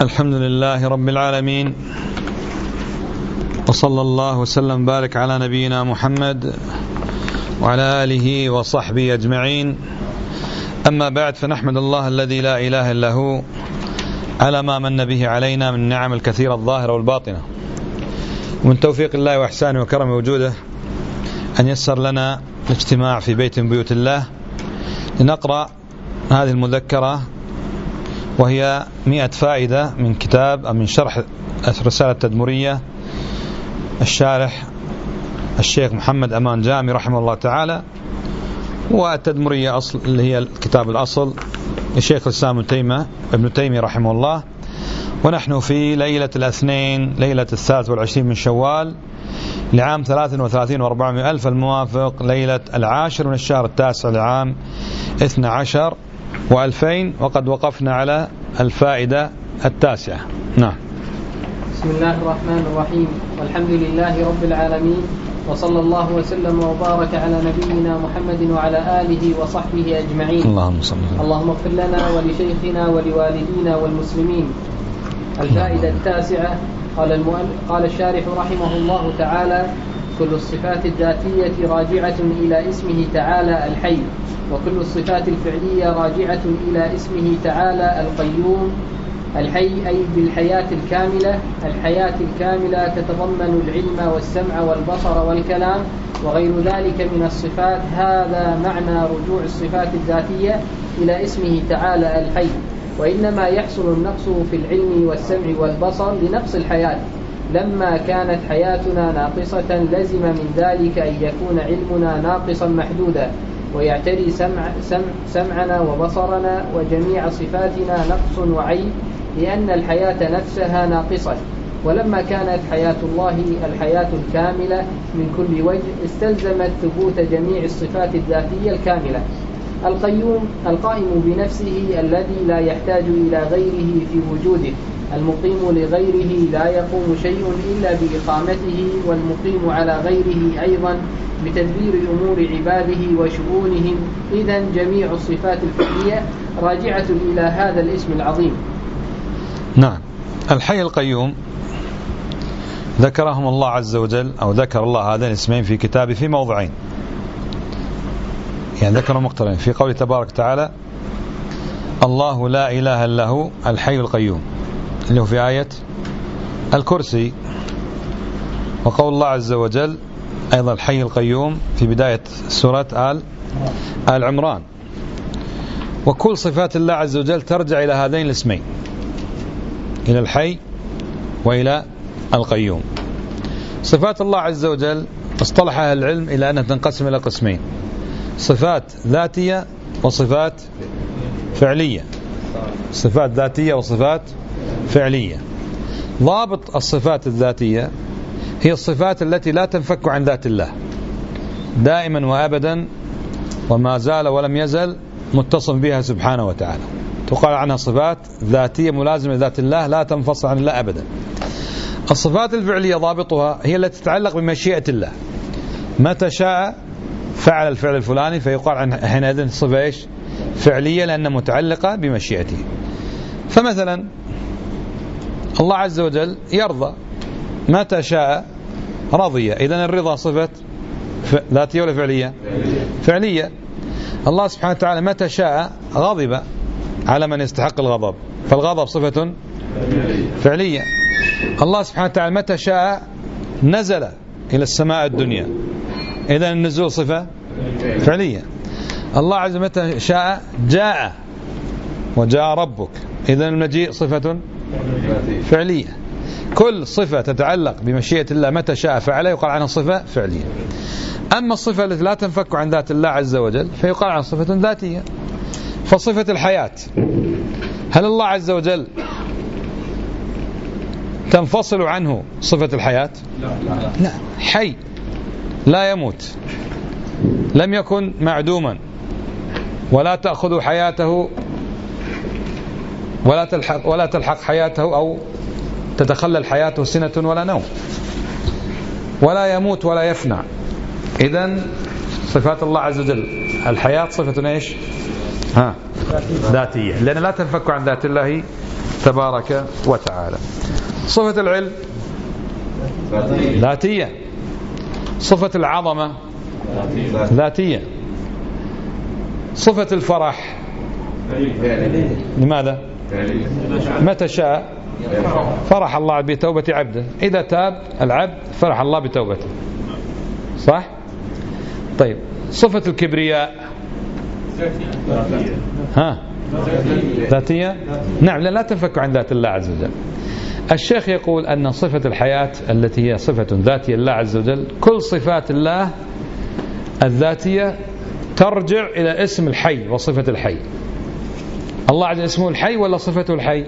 الحمد لله رب العالمين، وصلى الله وسلم بارك على نبينا محمد وعلى آله وصحبه أجمعين. أما بعد، فنحمد الله الذي لا إله إلا هو على ما من به علينا من النعم الكثيرة الظاهرة والباطنة، ومن توفيق الله وإحسانه وكرمه وجوده أن يسر لنا الاجتماع في بيت من بيوت الله لنقرأ هذه المذكرة، وهي 100 فائدة من كتاب أو من شرح الرسالة التدمرية الشارح الشيخ محمد أمان جامي رحمه الله تعالى. والتدمرية أصل اللي هي الكتاب الأصل لشيخ الإسلام ابن تيمية رحمه الله. ونحن في ليلة الاثنين، ليلة 23 من شوال لعام 33 و400 ألف، الموافق ليلة 10 من الشهر 9 لعام 12 و2000. وقد وقفنا على الفائدة 9. نعم. بسم الله الرحمن الرحيم، والحمد لله رب العالمين، وصلى الله وسلم وبارك على نبينا محمد وعلى آله وصحبه أجمعين. اللهم اغفر لنا ولشيخنا ولوالدينا والمسلمين. الفائدة 9. قال الشارح رحمه الله تعالى: كل الصفات الذاتية راجعة إلى اسمه تعالى الحي، وكل الصفات الفعلية راجعة إلى اسمه تعالى القيوم. الحي أي بالحياة الكاملة. الحياة الكاملة تتضمن العلم والسمع والبصر والكلام وغير ذلك من الصفات. هذا معنى رجوع الصفات الذاتية إلى اسمه تعالى الحي. وإنما يحصل النقص في العلم والسمع والبصر لنقص الحياة. لما كانت حياتنا ناقصة لزم من ذلك أن يكون علمنا ناقصا محدودا، ويعتري سمعنا وبصرنا وجميع صفاتنا نقص وعيب، لأن الحياة نفسها ناقصة. ولما كانت حياة الله الحياة الكاملة من كل وجه استلزمت ثبوت جميع الصفات الذاتية الكاملة. القيوم القائم بنفسه الذي لا يحتاج إلى غيره في وجوده. المقيم لغيره لا يقوم شيء إلا بإقامته، والمقيم على غيره أيضا بتدبير أمور عباده وشؤونهم. إذن جميع الصفات الفعلية راجعة إلى هذا الاسم العظيم. نعم. الحي القيوم ذكرهم الله عز وجل، أو ذكر الله هذين الاسمين في كتابه في موضعين، يعني ذكروا مقترنين في قوله تبارك وتعالى: الله لا إله إلا هو الحي القيوم، اللي هو في آية الكرسي. وقول الله عز وجل أيضا الحي القيوم في بداية سورة آل عمران. وكل صفات الله عز وجل ترجع إلى هذين الاسمين، إلى الحي وإلى القيوم. صفات الله عز وجل اصطلح أهل العلم إلى أنها تنقسم إلى قسمين: صفات ذاتية وصفات فعلية. صفات ذاتية وصفات فعلية. ضابط الصفات الذاتية هي الصفات التي لا تنفك عن ذات الله دائما وأبدا، وما زال ولم يزل متصف بها سبحانه وتعالى. تقال عنها صفات ذاتية ملازمة لذات الله لا تنفصل عن الله أبدا. الصفات الفعلية ضابطها هي التي تتعلق بمشيئة الله، متى شاء فعل الفعل الفلاني فيقال عن حينئذ صفة إيش؟ فعلية، لأنها متعلقة بمشيئته. فمثلا الله عز وجل يرضى، متى شاء رضي، إذن الرضا صفة ذاتية ولا فعلية؟ فعلية. الله سبحانه وتعالى متى شاء غضب على من يستحق الغضب، فالغضب صفة فعلية. الله سبحانه وتعالى متى شاء نزل إلى السماء الدنيا، إذن النزول صفة فعلية. الله عز وجل متى شاء جاء وجاء ربك، إذن المجيء صفة فعلية. كل صفة تتعلق بمشيئة الله متى شاء فعله يقال عنها صفة فعلية. أما الصفة التي لا تنفك عن ذات الله عز وجل فيقال عنها صفة ذاتية. فصفة الحياة، هل الله عز وجل تنفصل عنه صفة الحياة؟ لا، حي لا يموت، لم يكن معدوما، ولا تأخذ حياته ولا تلحق حياته أو تتخلل حياته سنة ولا نوم، ولا يموت ولا يفنى. إذن صفات الله عز وجل الحياة صفة ايش؟ ذاتية، لأن لا تنفك عن ذات الله تبارك وتعالى. صفة العلم ذاتية. صفة العظمة ذاتية. صفة الفرح لماذا؟ متى شاء فرح الله بتوبة عبده، إذا تاب العبد فرح الله بتوبته، صح؟ طيب صفة الكبرياء ذاتية؟ نعم، لا تنفك عن ذات الله عز وجل. الشيخ يقول أن صفة الحياة التي هي صفة ذاتية لله عز وجل، كل صفات الله الذاتية ترجع إلى اسم الحي وصفة الحي. الله عز وجل اسمه الحي ولا صفته الحي؟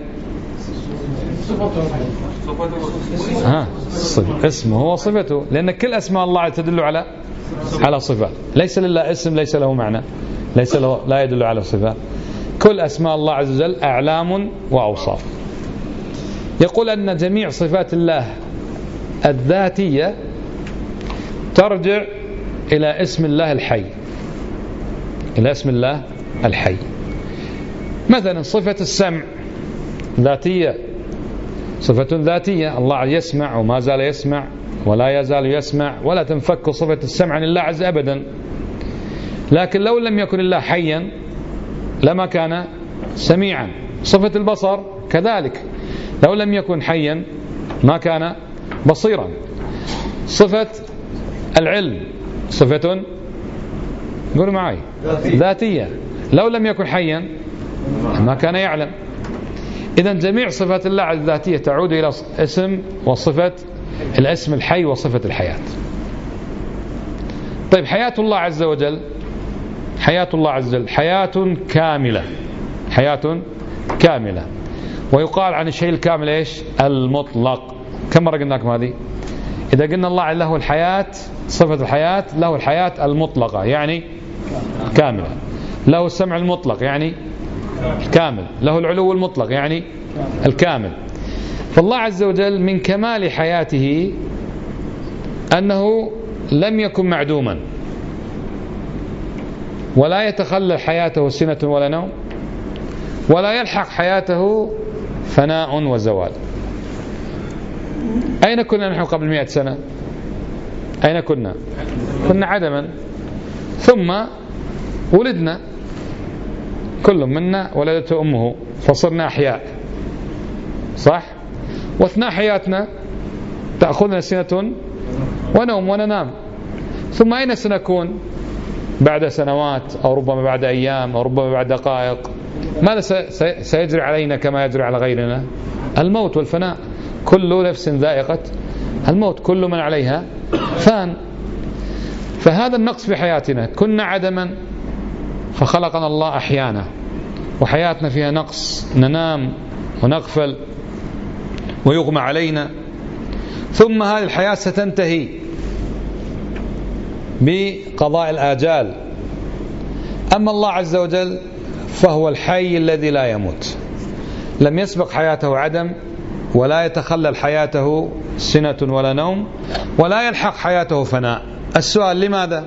اسمه هو صفته، لأن كل أسماء الله تدل على صفات. ليس لله اسم ليس له معنى، لا يدل على صفات. كل أسماء الله عز وجل أعلام وأوصاف. يقول أن جميع صفات الله الذاتية ترجع إلى اسم الله الحي، إلى اسم الله الحي. مثلا صفة السمع ذاتية، صفة ذاتية، الله يسمع وما زال يسمع ولا يزال يسمع، ولا تنفك صفة السمع عن الله عز أبدا. لكن لو لم يكن الله حيا لما كان سميعا. صفة البصر كذلك، لو لم يكن حيا ما كان بصيرا. صفة العلم صفة قولوا معي ذاتية، لو لم يكن حيا ما كان يعلم. إذن جميع صفات الله الذاتية تعود إلى اسم وصفة الاسم الحي وصفة الحياة. طيب حياة الله عز وجل، حياة الله عز وجل حياة كاملة، حياة كاملة. ويقال عن الشيء الكامل إيش؟ المطلق. كم مرة قلنا لكم هذه؟ إذا قلنا الله له الحياة، صفة الحياة له الحياة المطلقة يعني كاملة، له السمع المطلق يعني كامل، له العلو المطلق يعني الكامل. فالله عز وجل من كمال حياته أنه لم يكن معدوما، ولا يتخلل حياته سنة ولا نوم، ولا يلحق حياته فناء وزوال. أين كنا نحن قبل 100 سنة؟ أين كنا؟ كنا عدما، ثم ولدنا، كل منا ولدته أمه فصرنا أحياء، صح؟ واثناء حياتنا تأخذنا سنة ونوم وننام، ثم أين سنكون بعد سنوات أو ربما بعد أيام أو ربما بعد دقائق؟ ماذا سيجري علينا كما يجري على غيرنا؟ الموت والفناء. كل نفس ذائقة الموت، كل من عليها فان. فهذا النقص في حياتنا، كنا عدما فخلقنا الله أحيانا، وحياتنا فيها نقص، ننام ونغفل ويغمى علينا، ثم هذه الحياة ستنتهي بقضاء الآجال. أما الله عز وجل فهو الحي الذي لا يموت، لم يسبق حياته عدم، ولا يتخلل حياته سنة ولا نوم، ولا يلحق حياته فناء. السؤال لماذا؟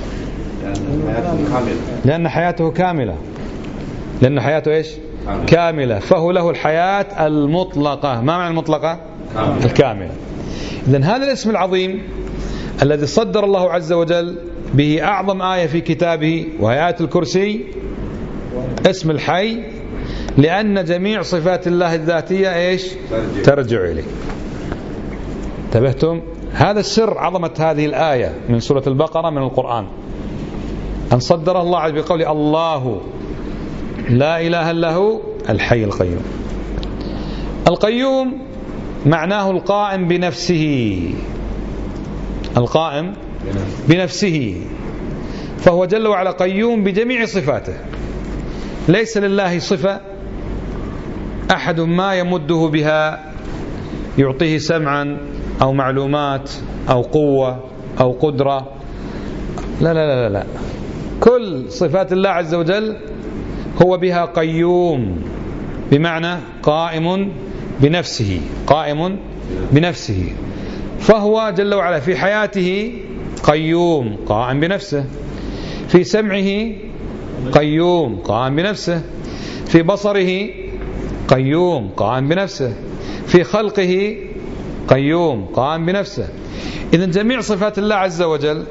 لأن حياته كاملة، لأن حياته إيش؟ كاملة. فهو له الحياة المطلقة. ما معنى المطلقة؟ الكاملة. إذن هذا الاسم العظيم الذي صدر الله عز وجل به أعظم آية في كتابه وهي آية الكرسي، اسم الحي، لأن جميع صفات الله الذاتية إيش؟ ترجع إليه. انتبهتم؟ هذا السر عظمة هذه الآية من سورة البقرة من القرآن، أن صدر الله عز وجل بقول الله لا إله إلا هو الحي القيوم. القيوم معناه القائم بنفسه، القائم بنفسه، فهو جل وعلا قيوم بجميع صفاته. ليس لله صفة أحد ما يمده بها يعطيه سمعا أو معلومات أو قوة أو قدرة، لا لا لا لا. كل صفات الله عز وجل هو بها قيوم، بمعنى قائم بنفسه، قائم بنفسه. فهو جل وعلا في حياته قيوم قائم بنفسه، في سمعه قيوم قائم بنفسه، في بصره قيوم قائم بنفسه، في خلقه قيوم قائم بنفسه. إذن جميع صفات الله عز وجل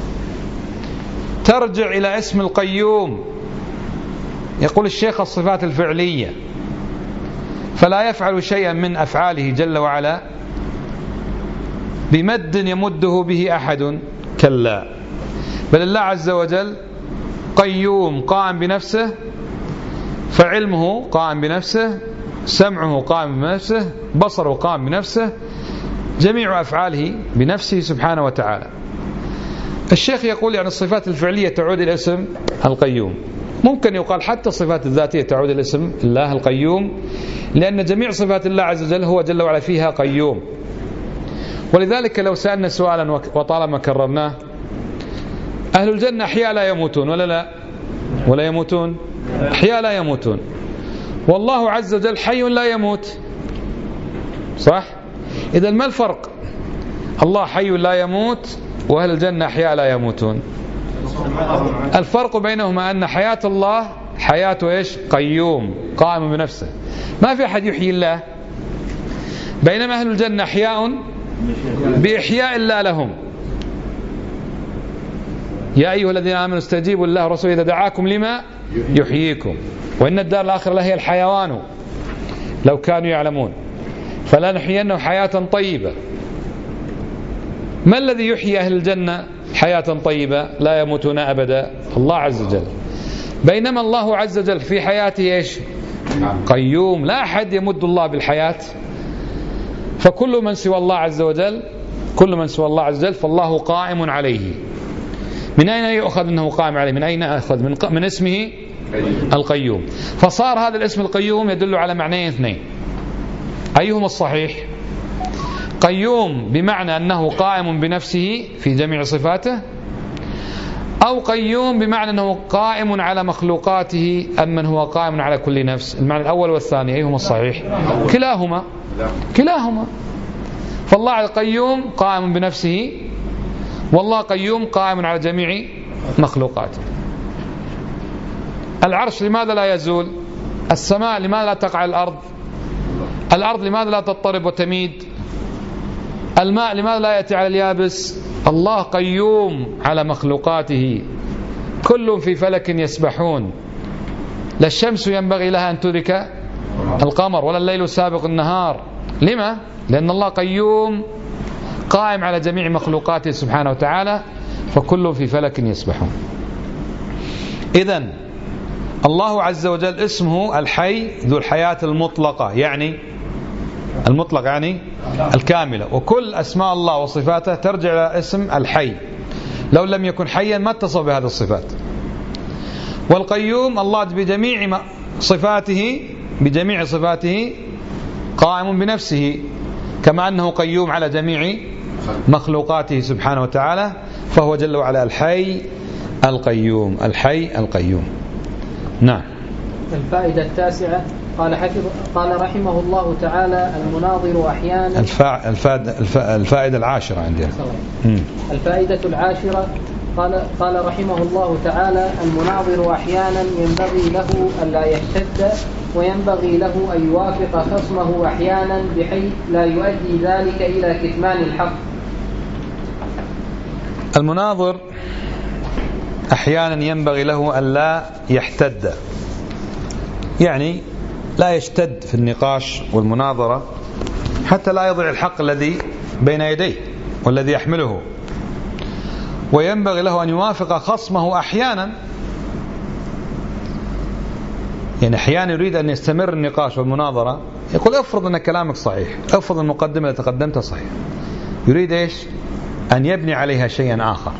ترجع إلى اسم القيوم. يقول الشيخ الصفات الفعلية، فلا يفعل شيئا من أفعاله جل وعلا بمد يمده به أحد، كلا، بل الله عز وجل قيوم قائم بنفسه، فعلمه قائم بنفسه، سمعه قائم بنفسه، بصره قائم بنفسه، جميع أفعاله بنفسه سبحانه وتعالى. الشيخ يقول يعني الصفات الفعلية تعود إلى اسم القيوم. ممكن يقال حتى الصفات الذاتية تعود إلى اسم الله القيوم، لأن جميع صفات الله عز وجل هو جل وعلا فيها قيوم. ولذلك لو سألنا سؤالا وطالما كررناه، أهل الجنة أحياء لا يموتون ولا لا؟ ولا يموتون؟ أحياء لا يموتون. والله عز وجل حي لا يموت، صح؟ إذا ما الفرق؟ الله حي لا يموت وأهل الجنة أحياء لا يموتون. الفرق بينهما أن حياة الله حياة إيش؟ قيوم قائم بنفسه، ما في أحد يحيي الله. بينما أهل الجنة أحياء بإحياء الله لهم. يا أيها الذين آمنوا استجيبوا لله ورسوله إذا دعاكم لما يحييكم وإن الدار الآخرة لهي الحيوان لو كانوا يعلمون فلا نحيينهم حياة طيبة. ما الذي يحيي أهل الجنة حياة طيبة لا يموتون أبدا؟ الله عز وجل. بينما الله عز وجل في حياته إيش؟ قيوم، لا أحد يمد الله بالحياة. فكل من سوى الله عز وجل، كل من سوى الله عز وجل فالله قائم عليه. من أين يؤخذ أنه قائم عليه؟ من أين أخذ؟ من اسمه القيوم. فصار هذا الاسم القيوم يدل على معنيين اثنين. أيهما الصحيح؟ قيوم بمعنى أنه قائم بنفسه في جميع صفاته، أو قيوم بمعنى أنه قائم على مخلوقاته أمن هو قائم على كل نفس. المعنى الأول والثاني أيهما الصحيح؟ كلاهما. فالله القيوم قائم بنفسه، والله قيوم قائم على جميع مخلوقاته. العرش لماذا لا يزول؟ السماء لماذا لا تقع الأرض؟ الأرض لماذا لا تضطرب وتميد؟ الماء لماذا لا يأتي على اليابس؟ الله قيوم على مخلوقاته، كل في فلك يسبحون. لا الشمس ينبغي لها أن تدرك القمر ولا الليل سابق النهار. لما؟ لأن الله قيوم قائم على جميع مخلوقاته سبحانه وتعالى، فكل في فلك يسبحون. إذن الله عز وجل اسمه الحي ذو الحياة المطلقة، يعني المطلق يعني الكاملة. وكل أسماء الله وصفاته ترجع إلى اسم الحي، لو لم يكن حيا ما اتصف بهذه الصفات. والقيوم الله بجميع صفاته قائم بنفسه، كما أنه قيوم على جميع مخلوقاته سبحانه وتعالى، فهو جل وعلا الحي القيوم. الحي القيوم. نعم. الفائدة التاسعة، قال رحمه الله تعالى: المناظر أحيانا. الفائدة العاشرة عندنا. الفائدة العاشرة، قال رحمه الله تعالى: المناظر أحيانا ينبغي له ألا يشتد، وينبغي له أن يوافق خصمه أحيانا بحيث لا يؤدي ذلك إلى كتمان الحق. المناظر أحيانا ينبغي له ألا يحتد، يعني لا يشتد في النقاش والمناظرة حتى لا يضع الحق الذي بين يديه والذي يحمله. وينبغي له أن يوافق خصمه أحيانا، يعني أحيانا يريد أن يستمر النقاش والمناظرة، يقول افرض أن كلامك صحيح، افرض المقدمة التي تقدمتها صحيح، يريد إيش؟ أن يبني عليها شيئا آخر،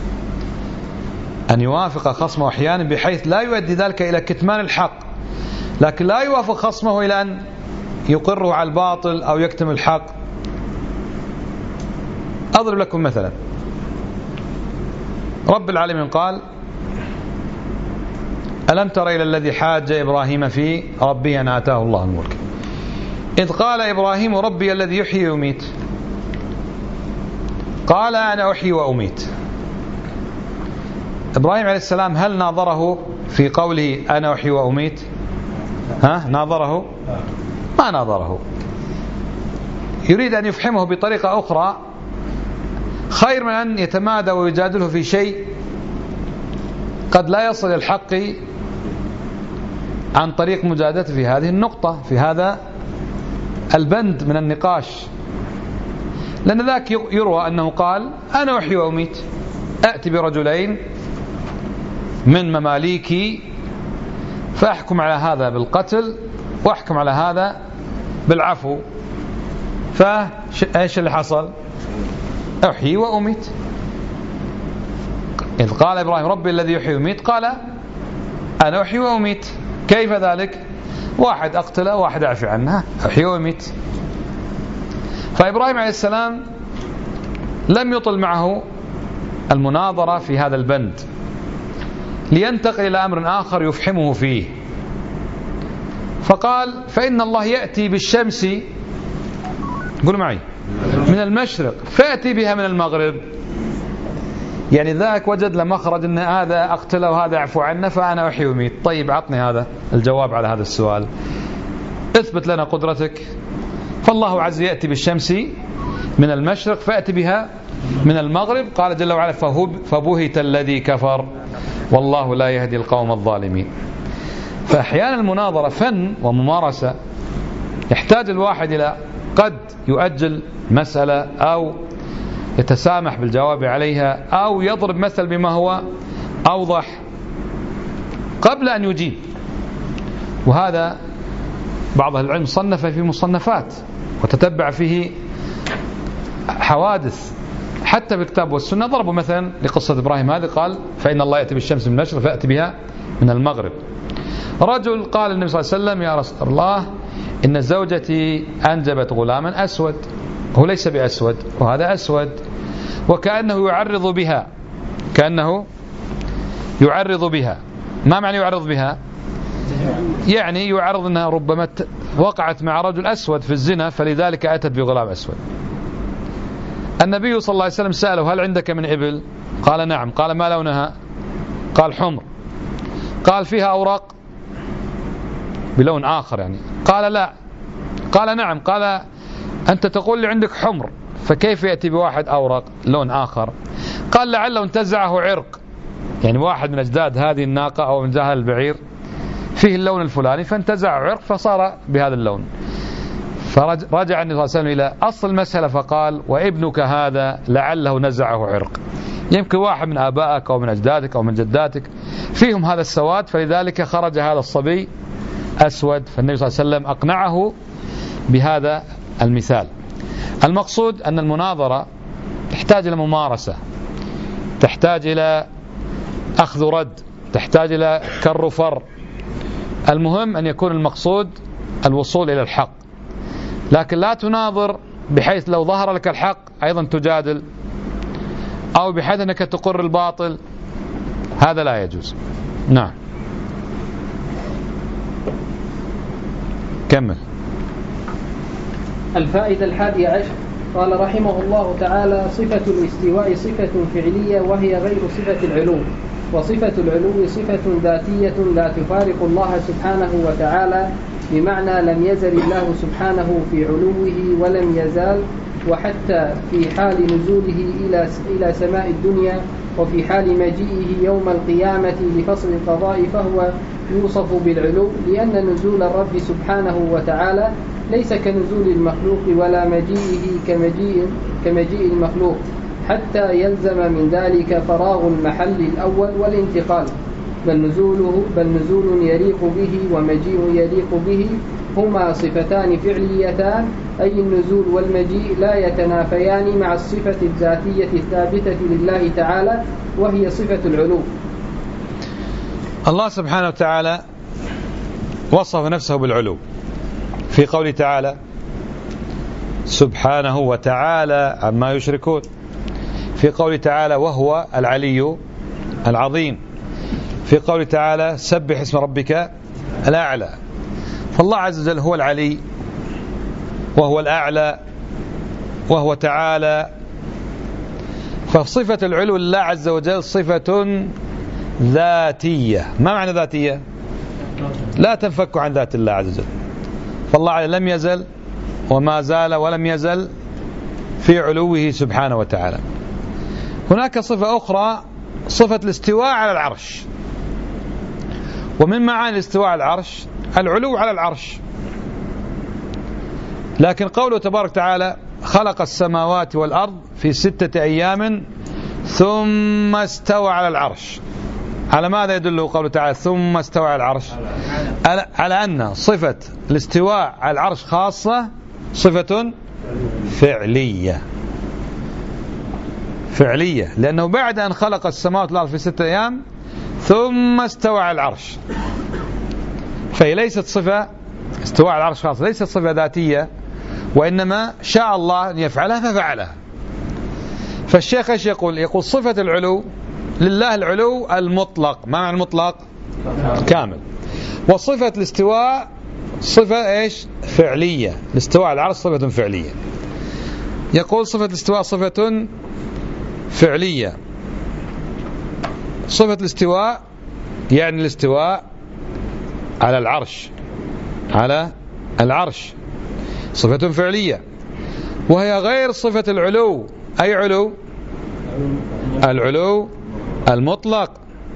أن يوافق خصمه أحيانا بحيث لا يؤدي ذلك إلى كتمان الحق، لكن لا يوافق خصمه إلى أن يقره على الباطل أو يكتم الحق. أضرب لكم مثلا، رب العالمين قال: ألم تر إلى الذي حاج إبراهيم في ربه أن آتاه الله الملك إذ قال إبراهيم ربي الذي يحيي ويميت قال أنا أحيي وأميت. إبراهيم عليه السلام هل ناظره في قوله أنا أحيي وأميت؟ ناظره؟ ما ناظره، يريد أن يفحمه بطريقة أخرى خير من أن يتمادى ويجادله في شيء قد لا يصل الحق عن طريق مجادلته في هذه النقطة، في هذا البند من النقاش. لأن ذاك يروى أنه قال: أنا أحيي وأميت، أأتي برجلين من مماليكي فأحكم على هذا بالقتل وأحكم على هذا بالعفو. فإيش اللي حصل؟ أحيي وأميت. إذ قال إبراهيم: ربي الذي يحيي ويميت، قال: أنا أحيي وأميت. كيف ذلك؟ واحد أقتله وواحد أعفي عنه، أحيي وأميت. فإبراهيم عليه السلام لم يطل معه المناظرة في هذا البند، لينتقل إلى أمر آخر يفحمه فيه. فقال: فإن الله يأتي بالشمس، قولوا معي، من المشرق فأتي بها من المغرب. يعني ذاك وجد له مخرج أن هذا أقتله وهذا أعفو عنه، فأنا أحيي وأميت. طيب عطني هذا الجواب على هذا السؤال، اثبت لنا قدرتك. فالله عز يأتي بالشمس من المشرق فأتي بها من المغرب. قال جل وعلا: فبهت الذي كفر والله لا يهدي القوم الظالمين. فأحيانا المناظرة فن وممارسة، يحتاج الواحد إلى قد يؤجل مسألة أو يتسامح بالجواب عليها أو يضرب مثل بما هو أوضح قبل أن يجيب. وهذا بعض أهل العلم صنف في مصنفات وتتبع فيه حوادث، حتى في الكتاب والسنة ضربوا مثلا لقصة إبراهيم هذه، قال: فإن الله يأتي بالشمس من المشرق فأتي بها من المغرب. رجل قال للنبي صلى الله عليه وسلم: يا رسول الله، إن زوجتي أنجبت غلاما أسود، هو ليس بأسود وهذا أسود، وكأنه يعرض بها، كأنه يعرض بها. ما معنى يعرض بها؟ يعني يعرض أنها ربما وقعت مع رجل أسود في الزنا فلذلك أتت بغلام أسود. النبي صلى الله عليه وسلم سأله: هل عندك من إبل؟ قال: نعم. قال: ما لونها؟ قال: حمر. قال: فيها أوراق بلون آخر يعني؟ قال: لا. قال: نعم. قال: أنت تقول لي عندك حمر، فكيف يأتي بواحد أوراق لون آخر؟ قال: لعله انتزعه عرق، يعني واحد من أجداد هذه الناقة أو من أجداد البعير فيه اللون الفلاني فانتزع عرق فصار بهذا اللون. فرجع النبي صلى الله عليه وسلم إلى أصل المسألة فقال: وابنك هذا لعله نزعه عرق، يمكن واحد من آبائك أو من أجدادك أو من جداتك فيهم هذا السواد فلذلك خرج هذا الصبي أسود. فالنبي صلى الله عليه وسلم أقنعه بهذا المثال. المقصود أن المناظرة تحتاج إلى ممارسة، تحتاج إلى أخذ رد، تحتاج إلى كر وفر. المهم أن يكون المقصود الوصول إلى الحق، لكن لا تناظر بحيث لو ظهر لك الحق أيضا تجادل، أو بحيث أنك تقر الباطل، هذا لا يجوز. نعم، كمل. الفائدة 11 قال رحمه الله تعالى: صفة الاستواء صفة فعلية وهي غير صفة العلو، وصفة العلو صفة ذاتية لا تفارق الله سبحانه وتعالى، بمعنى لم يزل الله سبحانه في علوه ولم يزال، وحتى في حال نزوله إلى سماء الدنيا وفي حال مجيئه يوم القيامة لفصل القضاء فهو يوصف بالعلو، لأن نزول الرب سبحانه وتعالى ليس كنزول المخلوق ولا مجيئه كمجيء المخلوق، حتى يلزم من ذلك فراغ المحل الأول والانتقال، بل نزول يليق به ومجيء يليق به، هما صفتان فعليتان، أي النزول والمجيء لا يتنافيان مع الصفة الذاتية الثابتة لله تعالى وهي صفة العلو. الله سبحانه وتعالى وصف نفسه بالعلو في قوله تعالى: سبحانه وتعالى عما يشركون، في قوله تعالى: وهو العلي العظيم، في قوله تعالى: سبح اسم ربك الأعلى. فالله عز وجل هو العلي وهو الأعلى وهو تعالى. فصفة العلو لله عز وجل صفة ذاتية. ما معنى ذاتية؟ لا تنفك عن ذات الله عز وجل. فالله لم يزل وما زال ولم يزل في علوه سبحانه وتعالى. هناك صفة أخرى، صفة الاستواء على العرش. ومن معاني الاستواء على العرش العلو على العرش. لكن قوله تبارك وتعالى خلق السماوات والأرض في 6 أيام ثم استوى على العرش، على ماذا يدل قوله تعالى ثم استوى على العرش؟ على أن صفة الاستواء على العرش خاصة، صفة فعلية، لأنه بعد أن خلق السماوات والأرض في 6 أيام ثم استوى على العرش، فهي ليست صفة استواء على العرش خاصة، ليست صفة ذاتية، وإنما شاء الله أن يفعلها ففعلها. فالشيخ ايش يقول صفة العلو لله العلو المطلق. ما معنى المطلق؟ كامل. وصفة الاستواء صفة ايش؟ فعلية. الاستواء على العرش صفة فعلية. يقول صفة الاستواء صفة فعلية. صفة الاستواء يعني الاستواء على العرش، على العرش صفة فعلية، وهي غير صفة العلو. أي علو؟ العلو المطلق.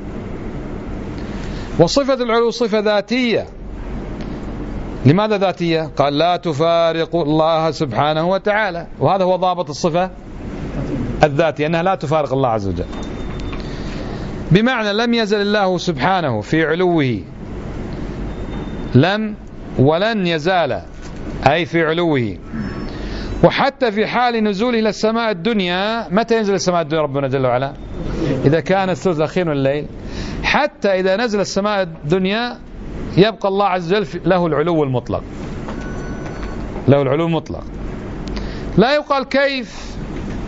وصفة العلو صفة ذاتية. لماذا ذاتية؟ قال لا تفارق الله سبحانه وتعالى، وهذا هو ضابط الصفة الذاتية، أنها لا تفارق الله عز وجل. بمعنى لم يزل الله سبحانه في علوه، لم ولن يزال أي في علوه. وحتى في حال نزوله إلى السماء الدنيا، متى ينزل السماء الدنيا ربنا جل وعلا؟ إذا كان الثلث الأخير من الليل. حتى إذا نزل السماء الدنيا يبقى الله عز وجل له العلو المطلق، له العلو المطلق. لا يقال كيف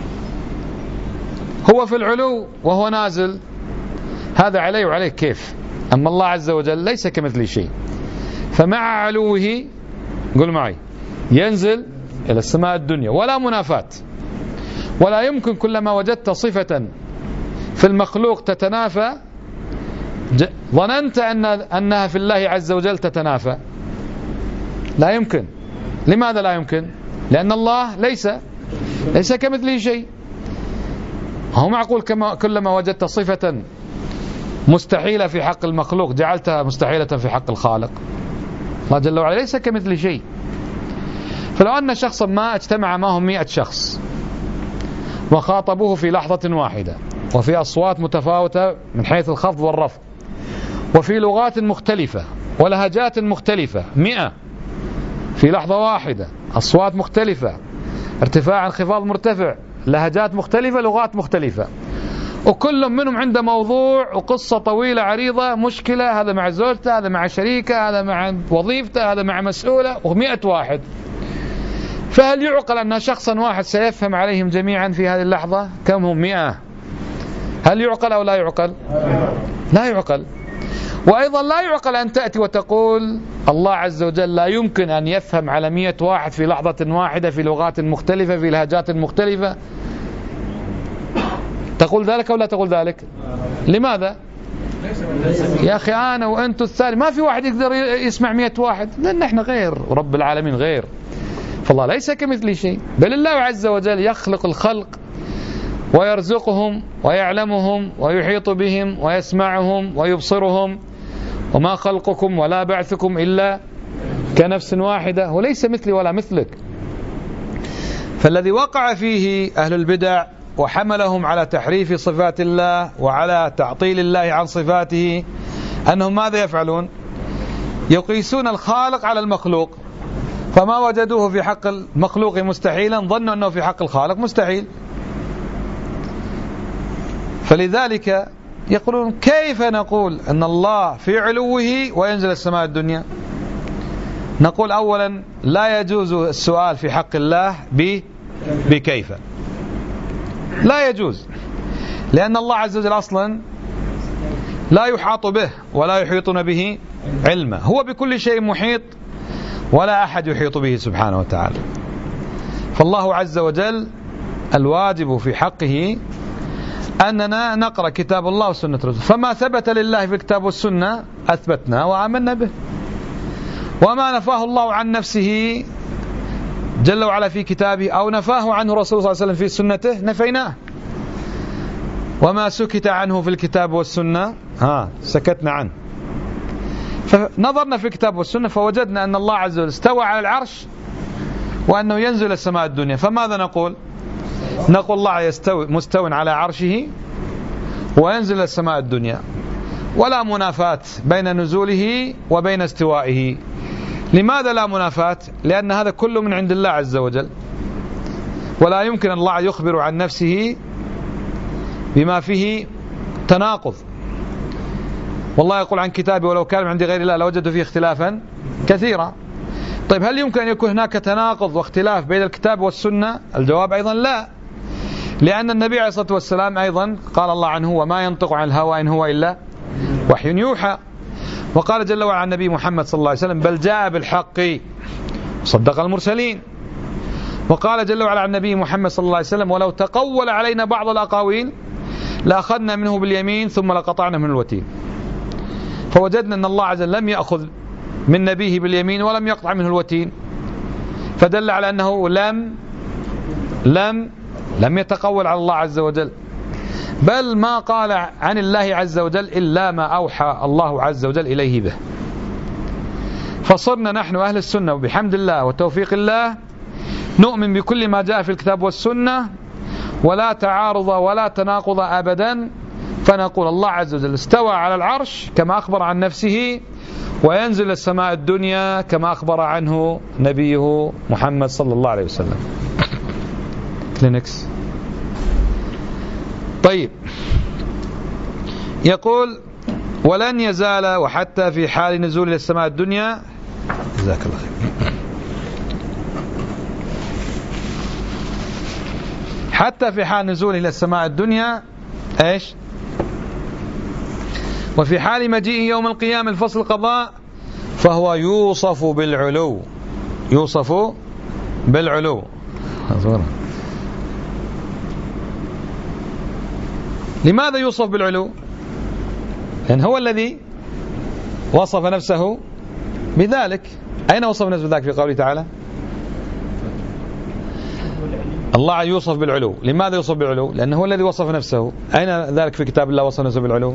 هو في العلو وهو نازل، هذا عليه وعليه كيف. أما الله عز وجل ليس كمثله شيء، فمع علوه قل معي ينزل إلى السماء الدنيا، ولا منافاة. ولا يمكن كلما وجدت صفة في المخلوق تتنافى ظننت أنها في الله عز وجل تتنافى. لا يمكن. لماذا لا يمكن؟ لأن الله ليس كمثله شيء. هو معقول كلما وجدت صفة مستحيلة في حق المخلوق جعلتها مستحيلة في حق الخالق؟ الله جل وعلا ليس كمثله شيء. فلو أن شخصا ما اجتمع معهم 100 شخص وخاطبوه في لحظة واحدة، وفي أصوات متفاوتة من حيث الخفض والرفع، وفي لغات مختلفة ولهجات مختلفة، 100 في لحظة واحدة، أصوات مختلفة، ارتفاع انخفاض مرتفع، لهجات مختلفة، لغات مختلفة، وكل منهم عنده موضوع وقصة طويلة عريضة، مشكلة، هذا مع زوجته، هذا مع شريكه، هذا مع وظيفته، هذا مع مسؤولة، و100 واحد. فهل يعقل أن شخصا واحد سيفهم عليهم جميعا في هذه اللحظة؟ كم هم؟ 100. هل يعقل أو لا يعقل؟ لا يعقل. وأيضا لا يعقل أن تأتي وتقول الله عز وجل لا يمكن أن يفهم على 100 واحد في لحظة واحدة، في لغات مختلفة، في لهجات مختلفة. تقول ذلك أو لا تقول ذلك؟ لماذا؟ يا أخي أنا وأنت الثاني ما في واحد يقدر يسمع 100 واحد، لأن احنا غير، ورب العالمين غير. فالله ليس كمثله شيء، بل الله عز وجل يخلق الخلق ويرزقهم ويعلمهم ويحيط بهم ويسمعهم ويبصرهم، وما خلقكم ولا بعثكم إلا كنفس واحدة، وليس مثلي ولا مثلك. فالذي وقع فيه أهل البدع وحملهم على تحريف صفات الله وعلى تعطيل الله عن صفاته أنهم ماذا يفعلون؟ يقيسون الخالق على المخلوق، فما وجدوه في حق المخلوق مستحيلا ظنوا أنه في حق الخالق مستحيل. فلذلك يقولون كيف نقول أن الله في علوه وينزل السماء الدنيا؟ نقول أولا لا يجوز السؤال في حق الله بكيف، لا يجوز، لأن الله عز وجل أصلا لا يحاط به ولا يحيطون به علما، هو بكل شيء محيط ولا أحد يحيط به سبحانه وتعالى. فالله عز وجل الواجب في حقه أننا نقرأ كتاب الله وسنة رسوله، فما ثبت لله في الكتاب والسنة أثبتنا وآمنا به. وما نفاه الله عن نفسه جل وعلا في كتابه أو نفاه عنه رسول صلى الله عليه وسلم في سنته نفيناه. وما سكت عنه في الكتاب والسنة سكتنا عنه. فنظرنا في الكتاب والسنة فوجدنا أن الله عز وجل استوى على العرش وأنه ينزل السماء الدنيا. فماذا نقول؟ نقول الله يستوي مستو على عرشه وينزل السماء الدنيا، ولا منافاة بين نزوله وبين استوائه. لماذا لا منافاة؟ لأن هذا كله من عند الله عز وجل، ولا يمكن الله يخبر عن نفسه بما فيه تناقض. والله يقول عن كتابه ولو كان من عند غير الله لوجدوا فيه اختلافا كثيرا. طيب هل يمكن أن يكون هناك تناقض واختلاف بين الكتاب والسنة؟ الجواب أيضا لا، لأن النبي عليه الصلاة والسلام أيضا قال الله عنه وما ينطق عن الهوى إن هو إلا وحي يوحى. وقال جل وعلا عن النبي محمد صلى الله عليه وسلم بل جاء بالحق صدق المرسلين. وقال جل وعلا عن النبي محمد صلى الله عليه وسلم ولو تقول علينا بعض الأقاويل لأخذنا منه باليمين ثم لقطعنا من الوتين. فوجدنا أن الله عز وجل لم يأخذ من نبيه باليمين ولم يقطع منه الوتين، فدل على أنه لم يتقول على الله عز وجل، بل ما قال عن الله عز وجل إلا ما أوحى الله عز وجل إليه به. فصرنا نحن أهل السنة وبحمد الله وتوفيق الله نؤمن بكل ما جاء في الكتاب والسنة، ولا تعارض ولا تناقض أبدا. فنقول الله عز وجل استوى على العرش كما أخبر عن نفسه، وينزل السماء الدنيا كما أخبر عنه نبيه محمد صلى الله عليه وسلم. كلينكس. طيب يقول ولن يزال وحتى في حال نزول إلى السماء الدنيا جزاك الله خير حتى في حال نزول إلى السماء الدنيا إيش؟ وفي حال مجيئه يوم القيامة الفصل القضاء فهو يوصف بالعلو. لماذا يوصف بالعلو؟ لأن هو الذي وصف نفسه بذلك. أين وصف نفسه بذلك؟ في قوله تعالى الله يوصف بالعلو. لماذا يوصف بالعلو؟ لأنه هو الذي وصف نفسه. أين ذلك في كتاب الله وصف نفسه بالعلو؟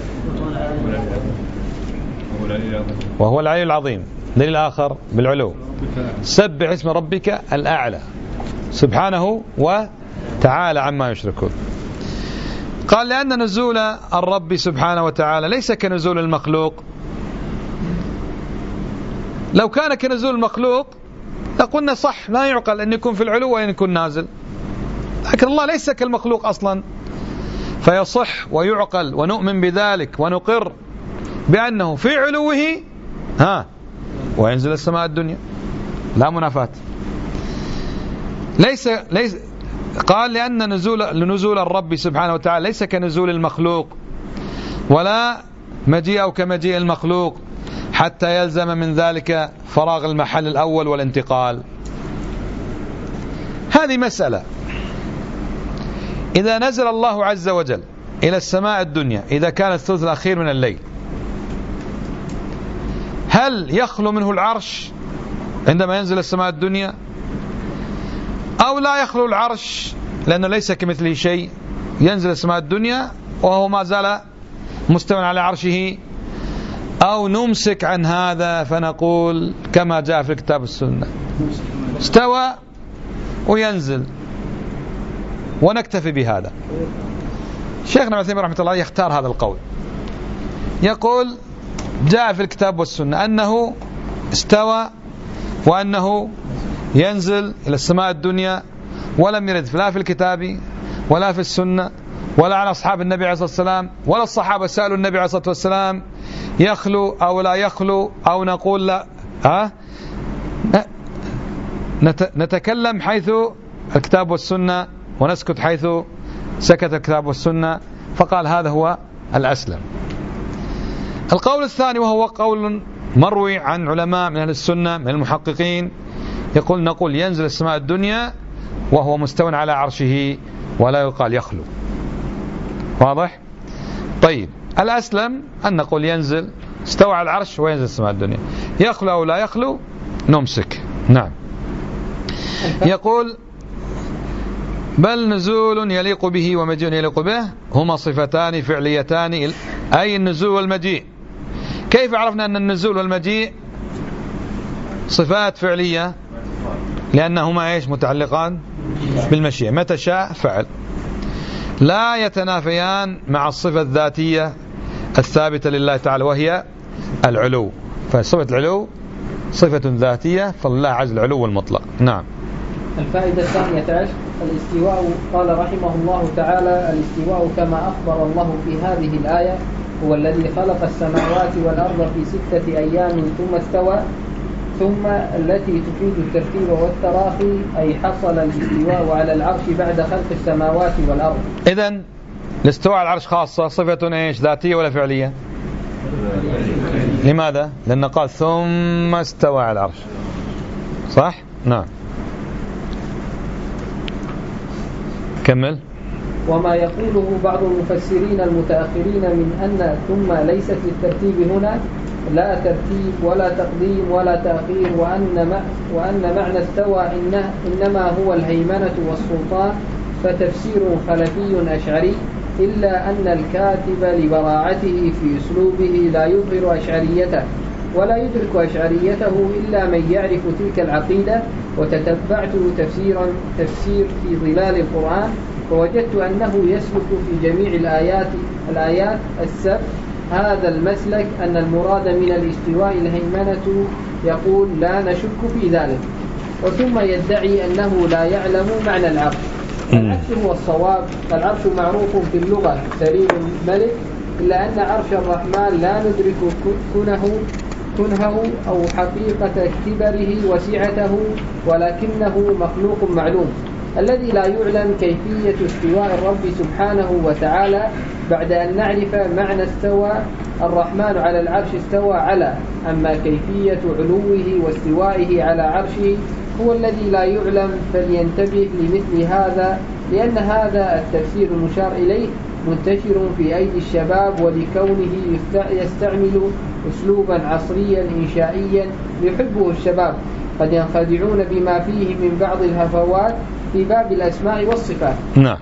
وهو العلي العظيم. دليل آخر بالعلو سبح اسم ربك الأعلى سبحانه وتعالى عما يشركون. قال لأن نزول الرب سبحانه وتعالى ليس كنزول المخلوق. لو كان كنزول المخلوق لقلنا صح لا يعقل أن يكون في العلو وأن يكون نازل، لكن الله ليس كالمخلوق أصلا، فيصح ويعقل ونؤمن بذلك ونقر بأنه في علوه وينزل السماء الدنيا، لا ليس قال لأن نزول الرب سبحانه وتعالى ليس كنزول المخلوق ولا مجيء كمجيء المخلوق حتى يلزم من ذلك فراغ المحل الأول والانتقال. هذه مسألة. إذا نزل الله عز وجل إلى السماء الدنيا إذا كان الثلث الأخير من الليل، هل يخلو منه العرش عندما ينزل السماء الدنيا أو لا يخلو العرش لأنه ليس كمثله شيء؟ ينزل السماء الدنيا وهو ما زال مستوى على عرشه، أو نمسك عن هذا فنقول كما جاء في الكتاب والسنة استوى وينزل ونكتفي بهذا. شيخنا عثيمين رحمة الله يختار هذا القول، يقول جاء في الكتاب والسنة أنه استوى وأنه ينزل إلى السماء الدنيا، ولم يرد لا في الكتاب ولا في السنة ولا عن أصحاب النبي عليه الصلاة والسلام، ولا الصحابة سألوا النبي عليه الصلاة والسلام يخلو أو لا يخلو، أو نقول لا نتكلم حيث الكتاب والسنة ونسكت حيث سكت الكتاب والسنة. فقال هذا هو الأسلم. القول الثاني وهو قول مروي عن علماء من أهل السنة من المحققين، نقول ينزل السماء الدنيا وهو مستوى على عرشه ولا يقال يخلو. واضح؟ طيب الأسلم أن نقول ينزل استوى على العرش وينزل السماء الدنيا. يخلو أو لا يخلو نمسك. نعم. يقول بل نزول يليق به ومجيء يليق به هما صفتان فعليتان، أي النزول والمجيء. كيف عرفنا أن النزول والمجيء صفات فعلية؟ لأنهما إيش؟ متعلقان بالمشيئة، متى شاء فعل، لا يتنافيان مع الصفة الذاتية الثابتة لله تعالى وهي العلو. فصفة العلو صفة ذاتية، فالله عز العلو المطلق. نعم. الفائدة 12 الاستواء. قال رحمه الله تعالى: الاستواء كما أخبر الله في هذه الآية هو الذي خلق السماوات والأرض في 6 أيام ثم استوى، ثم التي تفيد الترتيب والتراخي، أي حصل الاستواء على العرش بعد خلق السماوات والأرض. إذن الاستواء على العرش خاصة صفة إيش؟ ذاتية ولا فعلية؟ لماذا؟ لأن قال ثم استوى على العرش، صح؟ نعم. كمل. وما يقوله بعض المفسرين المتأخرين من أن ثم ليست للترتيب هنا، لا ترتيب ولا تقديم ولا تأخير، وأن معنى استوى إنما هو الهيمنة والسلطان، فتفسير خلفي أشعري، إلا أن الكاتب لبراعته في أسلوبه لا يظهر أشعريته ولا يدرك أشعريته إلا من يعرف تلك العقيدة. وتتبعت تفسير في ظلال القرآن، فوجدت أنه يسلك في جميع الآيات السبع هذا المسلك، أن المراد من الاستواء الهيمنة، يقول لا نشك في ذلك، وثم يدعي أنه لا يعلم معنى العرش. العكس هو الصواب. العرش معروف في اللغة سرير الملك، إلا أن عرش الرحمن لا ندرك كنهه أو حقيقة كبره وسعته، ولكنه مخلوق معلوم الذي لا يعلم كيفية استواء الرب سبحانه وتعالى. بعد أن نعرف معنى استوى الرحمن على العرش استوى على، أما كيفية علوه واستوائه على عرشه هو الذي لا يعلم، فلينتبه لمثل هذا، لأن هذا التفسير المشار إليه منتشر في أيدي الشباب، ولكونه يستعمل أسلوبا عصريا إنشائيا يحبه الشباب قد ينخدعون بما فيه من بعض الهفوات في باب الأسماء والصفات. نعم.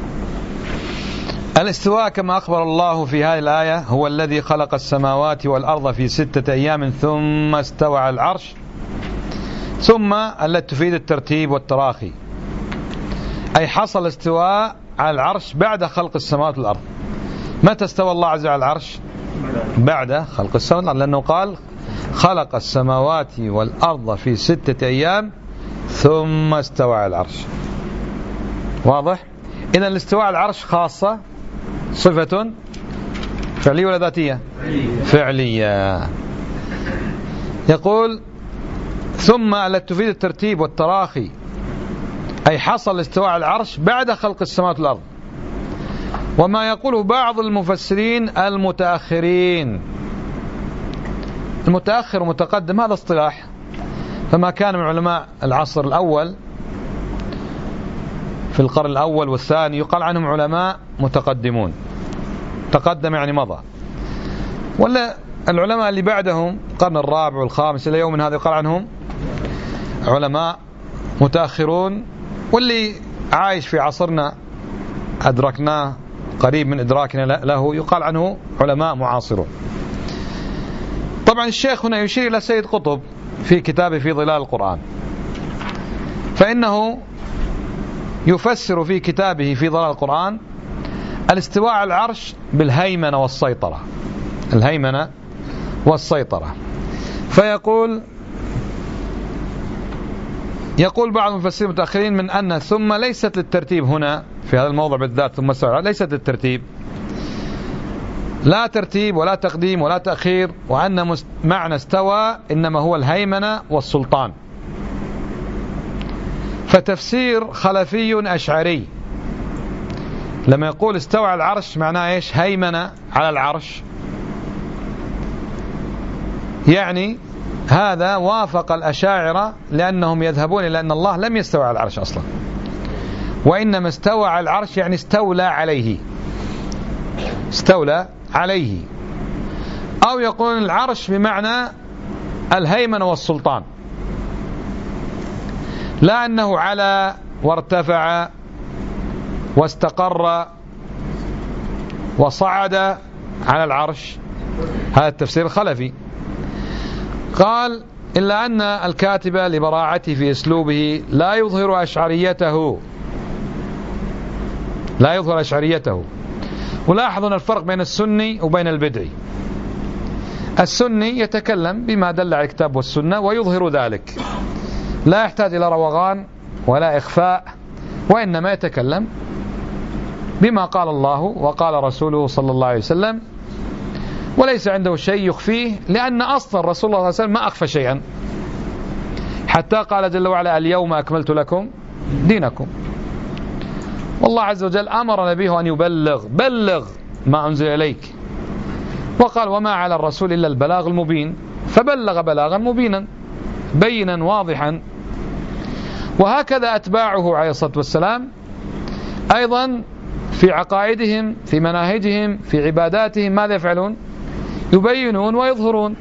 الاستواء كما أخبر الله في هذه الآية هو الذي خلق السماوات والأرض في 6 أيام ثم استوى على العرش، ثم التي تفيد الترتيب والتراخي، أي حصل استواء على العرش بعد خلق السماوات والأرض. متى استوى الله عز وجل على العرش؟ بعد خلق السماوات والأرض، لأنه قال خلق السماوات والأرض في 6 أيام ثم استوى على العرش. واضح؟ إذن الاستواء على العرش خاصة صفة فعلية ولا ذاتية؟ فعلية. يقول ثم التي تفيد الترتيب والتراخي، أي حصل الاستواء على العرش بعد خلق السماوات والأرض. وما يقوله بعض المفسرين المتأخرين، المتأخر ومتقدم هذا اصطلاح، فما كان من علماء العصر الأول في القرن الأول والثاني يقال عنهم علماء متقدمون، تقدم يعني مضى، ولا العلماء اللي بعدهم القرن الرابع والخامس إلى يوم هذا يقال عنهم علماء متأخرون، واللي عايش في عصرنا أدركناه قريب من إدراكنا له يقال عنه علماء معاصرون. طبعا الشيخ هنا يشير إلى سيد قطب في كتابه في ظلال القرآن، فإنه يفسر في كتابه في ظلال القرآن الاستواء على العرش بالهيمنة والسيطرة، الهيمنة والسيطرة. فيقول بعض المفسرين المتأخرين من أن ثم ليست للترتيب هنا في هذا الموضع بالذات، ثم استوى ليست للترتيب، لا ترتيب ولا تقديم ولا تأخير، وأن معنى استوى إنما هو الهيمنة والسلطان. فتفسير خلفي أشعري لما يقول استوى على العرش معناه إيش؟ هيمنة على العرش، يعني هذا وافق الأشاعرة، لأنهم يذهبون إلى أن الله لم يستوى على العرش أصلا، وإنما استوى على العرش يعني استولى عليه، استولى عليه. أو يقولون العرش بمعنى الهيمنة والسلطان، لا أنه على وارتفع واستقر وصعد على العرش. هذا التفسير الخلفي. قال إلا أن الكاتب لبراعته في أسلوبه لا يظهر أشعريته. ولاحظوا الفرق بين السني وبين البدعي. السني يتكلم بما دل على الكتاب والسنة ويظهر ذلك، لا يحتاج إلى روغان ولا إخفاء، وإنما يتكلم بما قال الله وقال رسوله صلى الله عليه وسلم، وليس عنده شيء يخفيه، لأن أصلا رسول الله صلى الله عليه وسلم ما أخفى شيئا، حتى قال جل وعلا اليوم أكملت لكم دينكم. والله عز وجل أمر نبيه أن بلغ ما أنزل إليك، وقال وما على الرسول إلا البلاغ المبين، فبلغ بلاغا مبينا بينا واضحا. وهكذا أتباعه عليه الصلاة والسلام أيضا في عقائدهم، في مناهجهم، في عباداتهم، ماذا يفعلون؟ يبينون ويظهرون.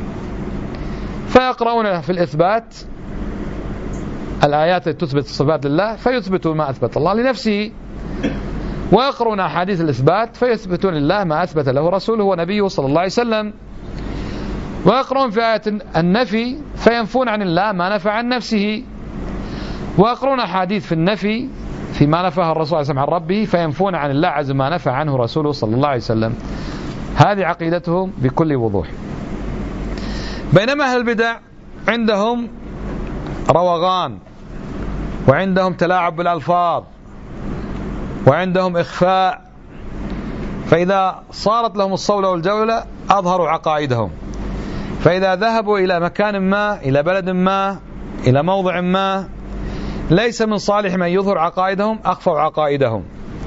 فيقرؤون في الإثبات الآيات التي تثبت الصفات لله فيثبتون ما أثبت الله لنفسه، ويقرؤون أحاديث الإثبات فيثبتون لله ما أثبت له رسوله ونبيه صلى الله عليه وسلم، ويقرؤون في آية النفي فينفون عن الله ما نفى عن نفسه، ويقرؤون أحاديث في النفي فيما نفاه الرسول صلى الله عليه وسلم عن ربه فينفون عن الله عز ما نفى عنه رسوله صلى الله عليه وسلم. هذه عقيدتهم بكل وضوح. بينما أهل البدع عندهم روغان، وعندهم تلاعب بالألفاظ، وعندهم إخفاء، فإذا صارت لهم الصولة والجولة أظهروا عقائدهم، فإذا ذهبوا إلى مكان ما، إلى بلد ما، إلى موضع ما ليس من صالح من يظهر عقائدهم أخفوا عقائدهم.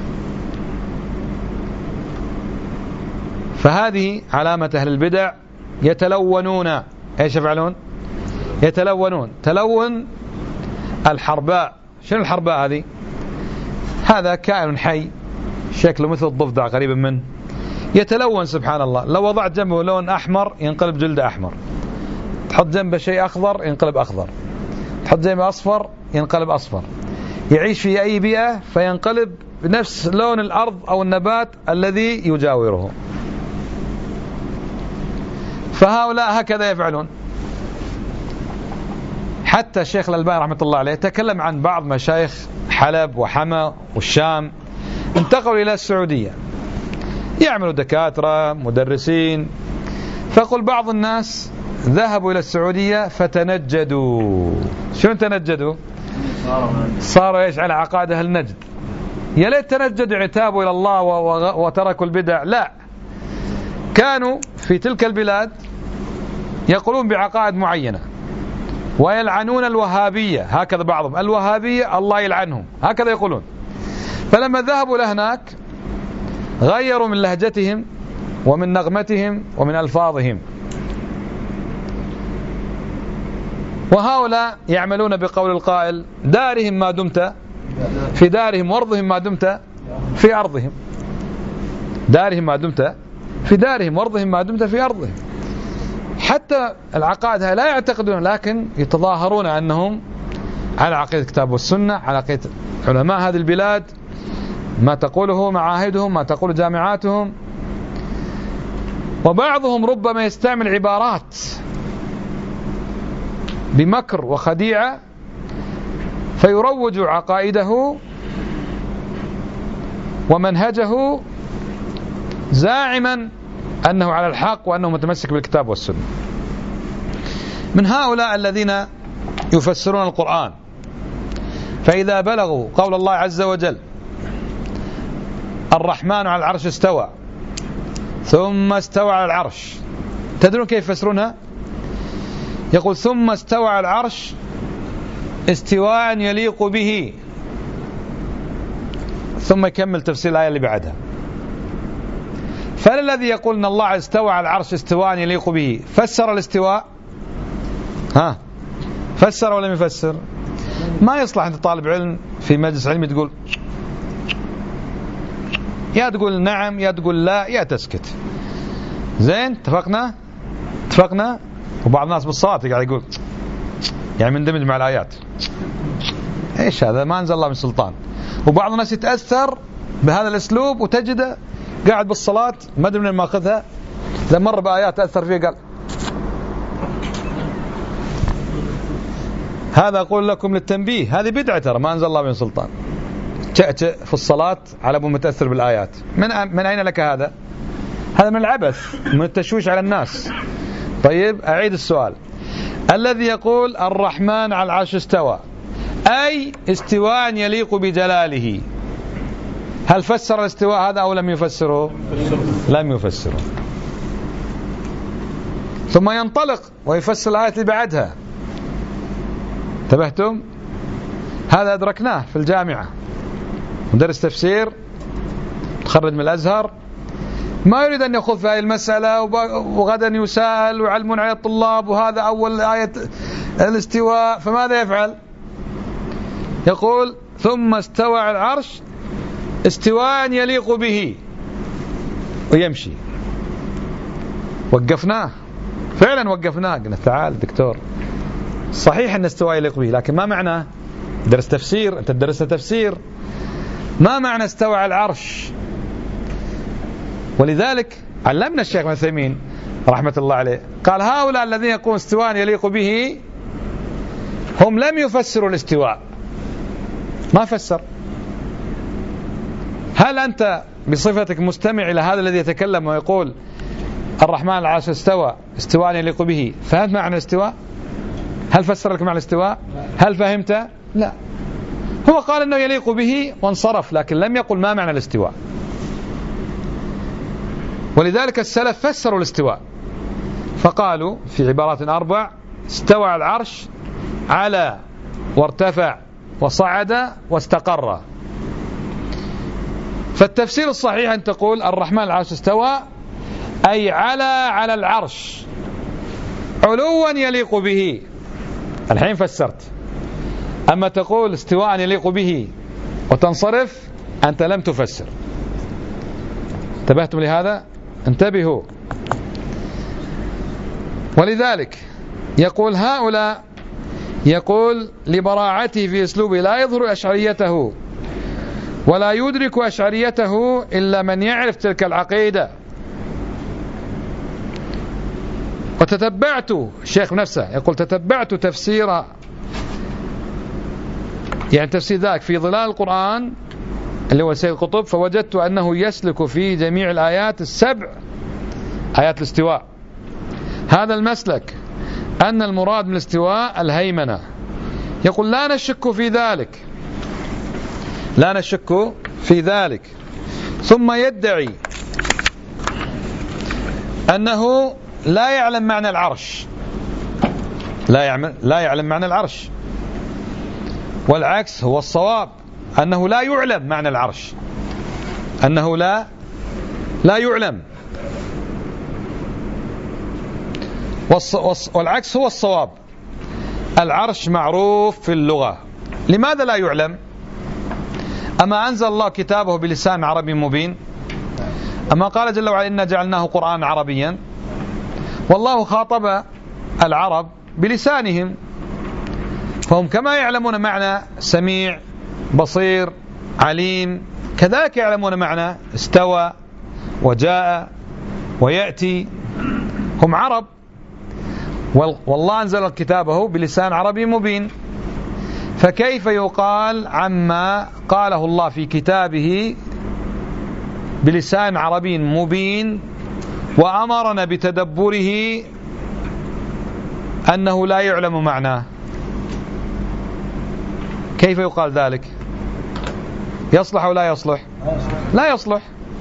فهذه علامة أهل البدع، يتلونون. ايش يفعلون؟ يتلونون تلون الحرباء. شنو الحرباء هذه؟ هذا كائن حي شكله مثل الضفدع قريبا منه، يتلون سبحان الله. لو وضعت جنبه لون أحمر ينقلب جلده أحمر، تحط جنبه شيء أخضر ينقلب أخضر، تحط جنبه أصفر ينقلب أصفر. يعيش في أي بيئة فينقلب بنفس لون الأرض أو النبات الذي يجاوره. فهؤلاء هكذا يفعلون. حتى الشيخ الألباني رحمة الله عليه تكلم عن بعض مشايخ حلب وحما والشام انتقلوا إلى السعودية يعملوا دكاترة مدرسين، فقل بعض الناس ذهبوا إلى السعودية فتنجدوا. شنو تنجدوا؟ صاروا ايش؟ على عقائد أهل النجد. يا ليت تنجدوا عتابوا إلى الله وتركوا البدع، لا، كانوا في تلك البلاد يقولون بعقائد معينة ويلعنون الوهابية، هكذا بعضهم الوهابية الله يلعنهم، هكذا يقولون. فلما ذهبوا لهناك غيروا من لهجتهم ومن نغمتهم ومن ألفاظهم. وهؤلاء يعملون بقول القائل دارهم ما دمت في دارهم وارضهم ما دمت في أرضهم. دارهم ما دمت في دارهم وارضهم ما دمت في أرضهم. حتى العقائد لا يعتقدون، لكن يتظاهرون أنهم على عقيدة الكتاب والسنة، على عقيدة علماء هذه البلاد، ما تقوله معاهدهم، ما تقول جامعاتهم. وبعضهم ربما يستعمل عبارات بمكر وخديعة فيروج عقائده ومنهجه زاعما أنه على الحق وأنه متمسك بالكتاب والسنة. من هؤلاء الذين يفسرون القرآن، فإذا بلغوا قول الله عز وجل الرحمن على العرش استوى ثم استوى على العرش، تدرون كيف يفسرونها؟ يقول ثم استوى على العرش استواء يليق به، ثم يكمل تفسير الآية اللي بعدها. فالذي يقول أن الله استوى على العرش استواء يليق به فسر الاستواء؟ فسر ولا يفسر؟ ما يصلح أنت طالب علم في مجلس علمي تقول يا تقول نعم يا تقول لا يا تسكت. زين اتفقنا. وبعض الناس بالصلاة قاعد يقول يعني مندمج مع الآيات، ايش هذا؟ ما أنزل الله من سلطان. وبعض الناس يتأثر بهذا الأسلوب وتجده قاعد بالصلاة ما أدري من ما أخذها، إذا مر بآيات تأثر فيه قال هذا. أقول لكم للتنبيه هذه بدعة، ترى ما أنزل الله من سلطان. في الصلاة على أبو متأثر بالآيات، من أين لك هذا؟ هذا من العبث، من التشويش على الناس. طيب أعيد السؤال. الذي يقول الرحمن على العرش استوى، أي استواء يليق بجلاله، هل فسر الاستواء هذا أو لم يفسره؟ لم يفسره. ثم ينطلق ويفسر الآية اللي بعدها. انتبهتم؟ هذا أدركناه في الجامعة، مدرس تفسير تخرج من الأزهر ما يريد أن يأخذ في هذه المسألة، وغدا يسأل ويعلمون على الطلاب وهذا أول آية الاستواء، فماذا يفعل؟ يقول ثم استوى على العرش استواء يليق به ويمشي. وقفناه فعلا، وقفناه قلنا تعال دكتور، صحيح أن استواء يليق به، لكن ما معنى؟ درس تفسير، أنت درست تفسير، ما معنى استوى على العرش؟ ولذلك علمنا الشيخ ابن عثيمين رحمة الله عليه قال هؤلاء الذين يقولون استواء يليق به هم لم يفسروا الاستواء، ما فسر. هل أنت بصفتك مستمع إلى هذا الذي يتكلم ويقول الرحمن على العرش استوى استواء يليق به، فهمت معنى الاستواء؟ هل فسر لك معنى الاستواء؟ هل فهمت؟ لا، هو قال أنه يليق به وانصرف، لكن لم يقل ما معنى الاستواء. ولذلك السلف فسروا الاستواء فقالوا في عبارات 4 استوى على العرش على وارتفع وصعد واستقر. فالتفسير الصحيح أن تقول الرحمن على العرش استوى أي على العرش علوا يليق به، الحين فسرت. أما تقول استواء يليق به وتنصرف، أنت لم تفسر. انتبهتم لهذا؟ انتبهوا. ولذلك يقول هؤلاء، يقول لبراعته في أسلوبه لا يظهر أشعريته ولا يدرك أشعريته إلا من يعرف تلك العقيدة. وتتبعت الشيخ نفسه يقول تتبعت تفسير، يعني تفسير ذاك في ظلال القرآن اللي هو سيد قطب، فوجدت أنه يسلك في جميع الآيات 7 آيات الاستواء هذا المسلك، أن المراد من الاستواء الهيمنة. يقول لا نشك في ذلك، ثم يدعي أنه لا يعلم معنى العرش، لا يعلم معنى العرش، والعكس هو الصواب، أنه لا يعلم معنى العرش، أنه لا يعلم، والعكس هو الصواب. العرش معروف في اللغة، لماذا لا يعلم؟ أما أنزل الله كتابه بلسان عربي مبين؟ أما قال جل وعلا إنا جعلناه قرآنا عربيا؟ والله خاطب العرب بلسانهم، فهم كما يعلمون معنى سميع بصير عليم، كذلك يعلمون معنى استوى وجاء ويأتي، هم عرب، والله أنزل كتابه بلسان عربي مبين. فكيف يقال عما قاله الله في كتابه بلسان عربي مبين وأمرنا بتدبره أنه لا يعلم معناه؟ كيف يقال ذلك؟ يصلح أو لا يصلح؟ لا يصلح.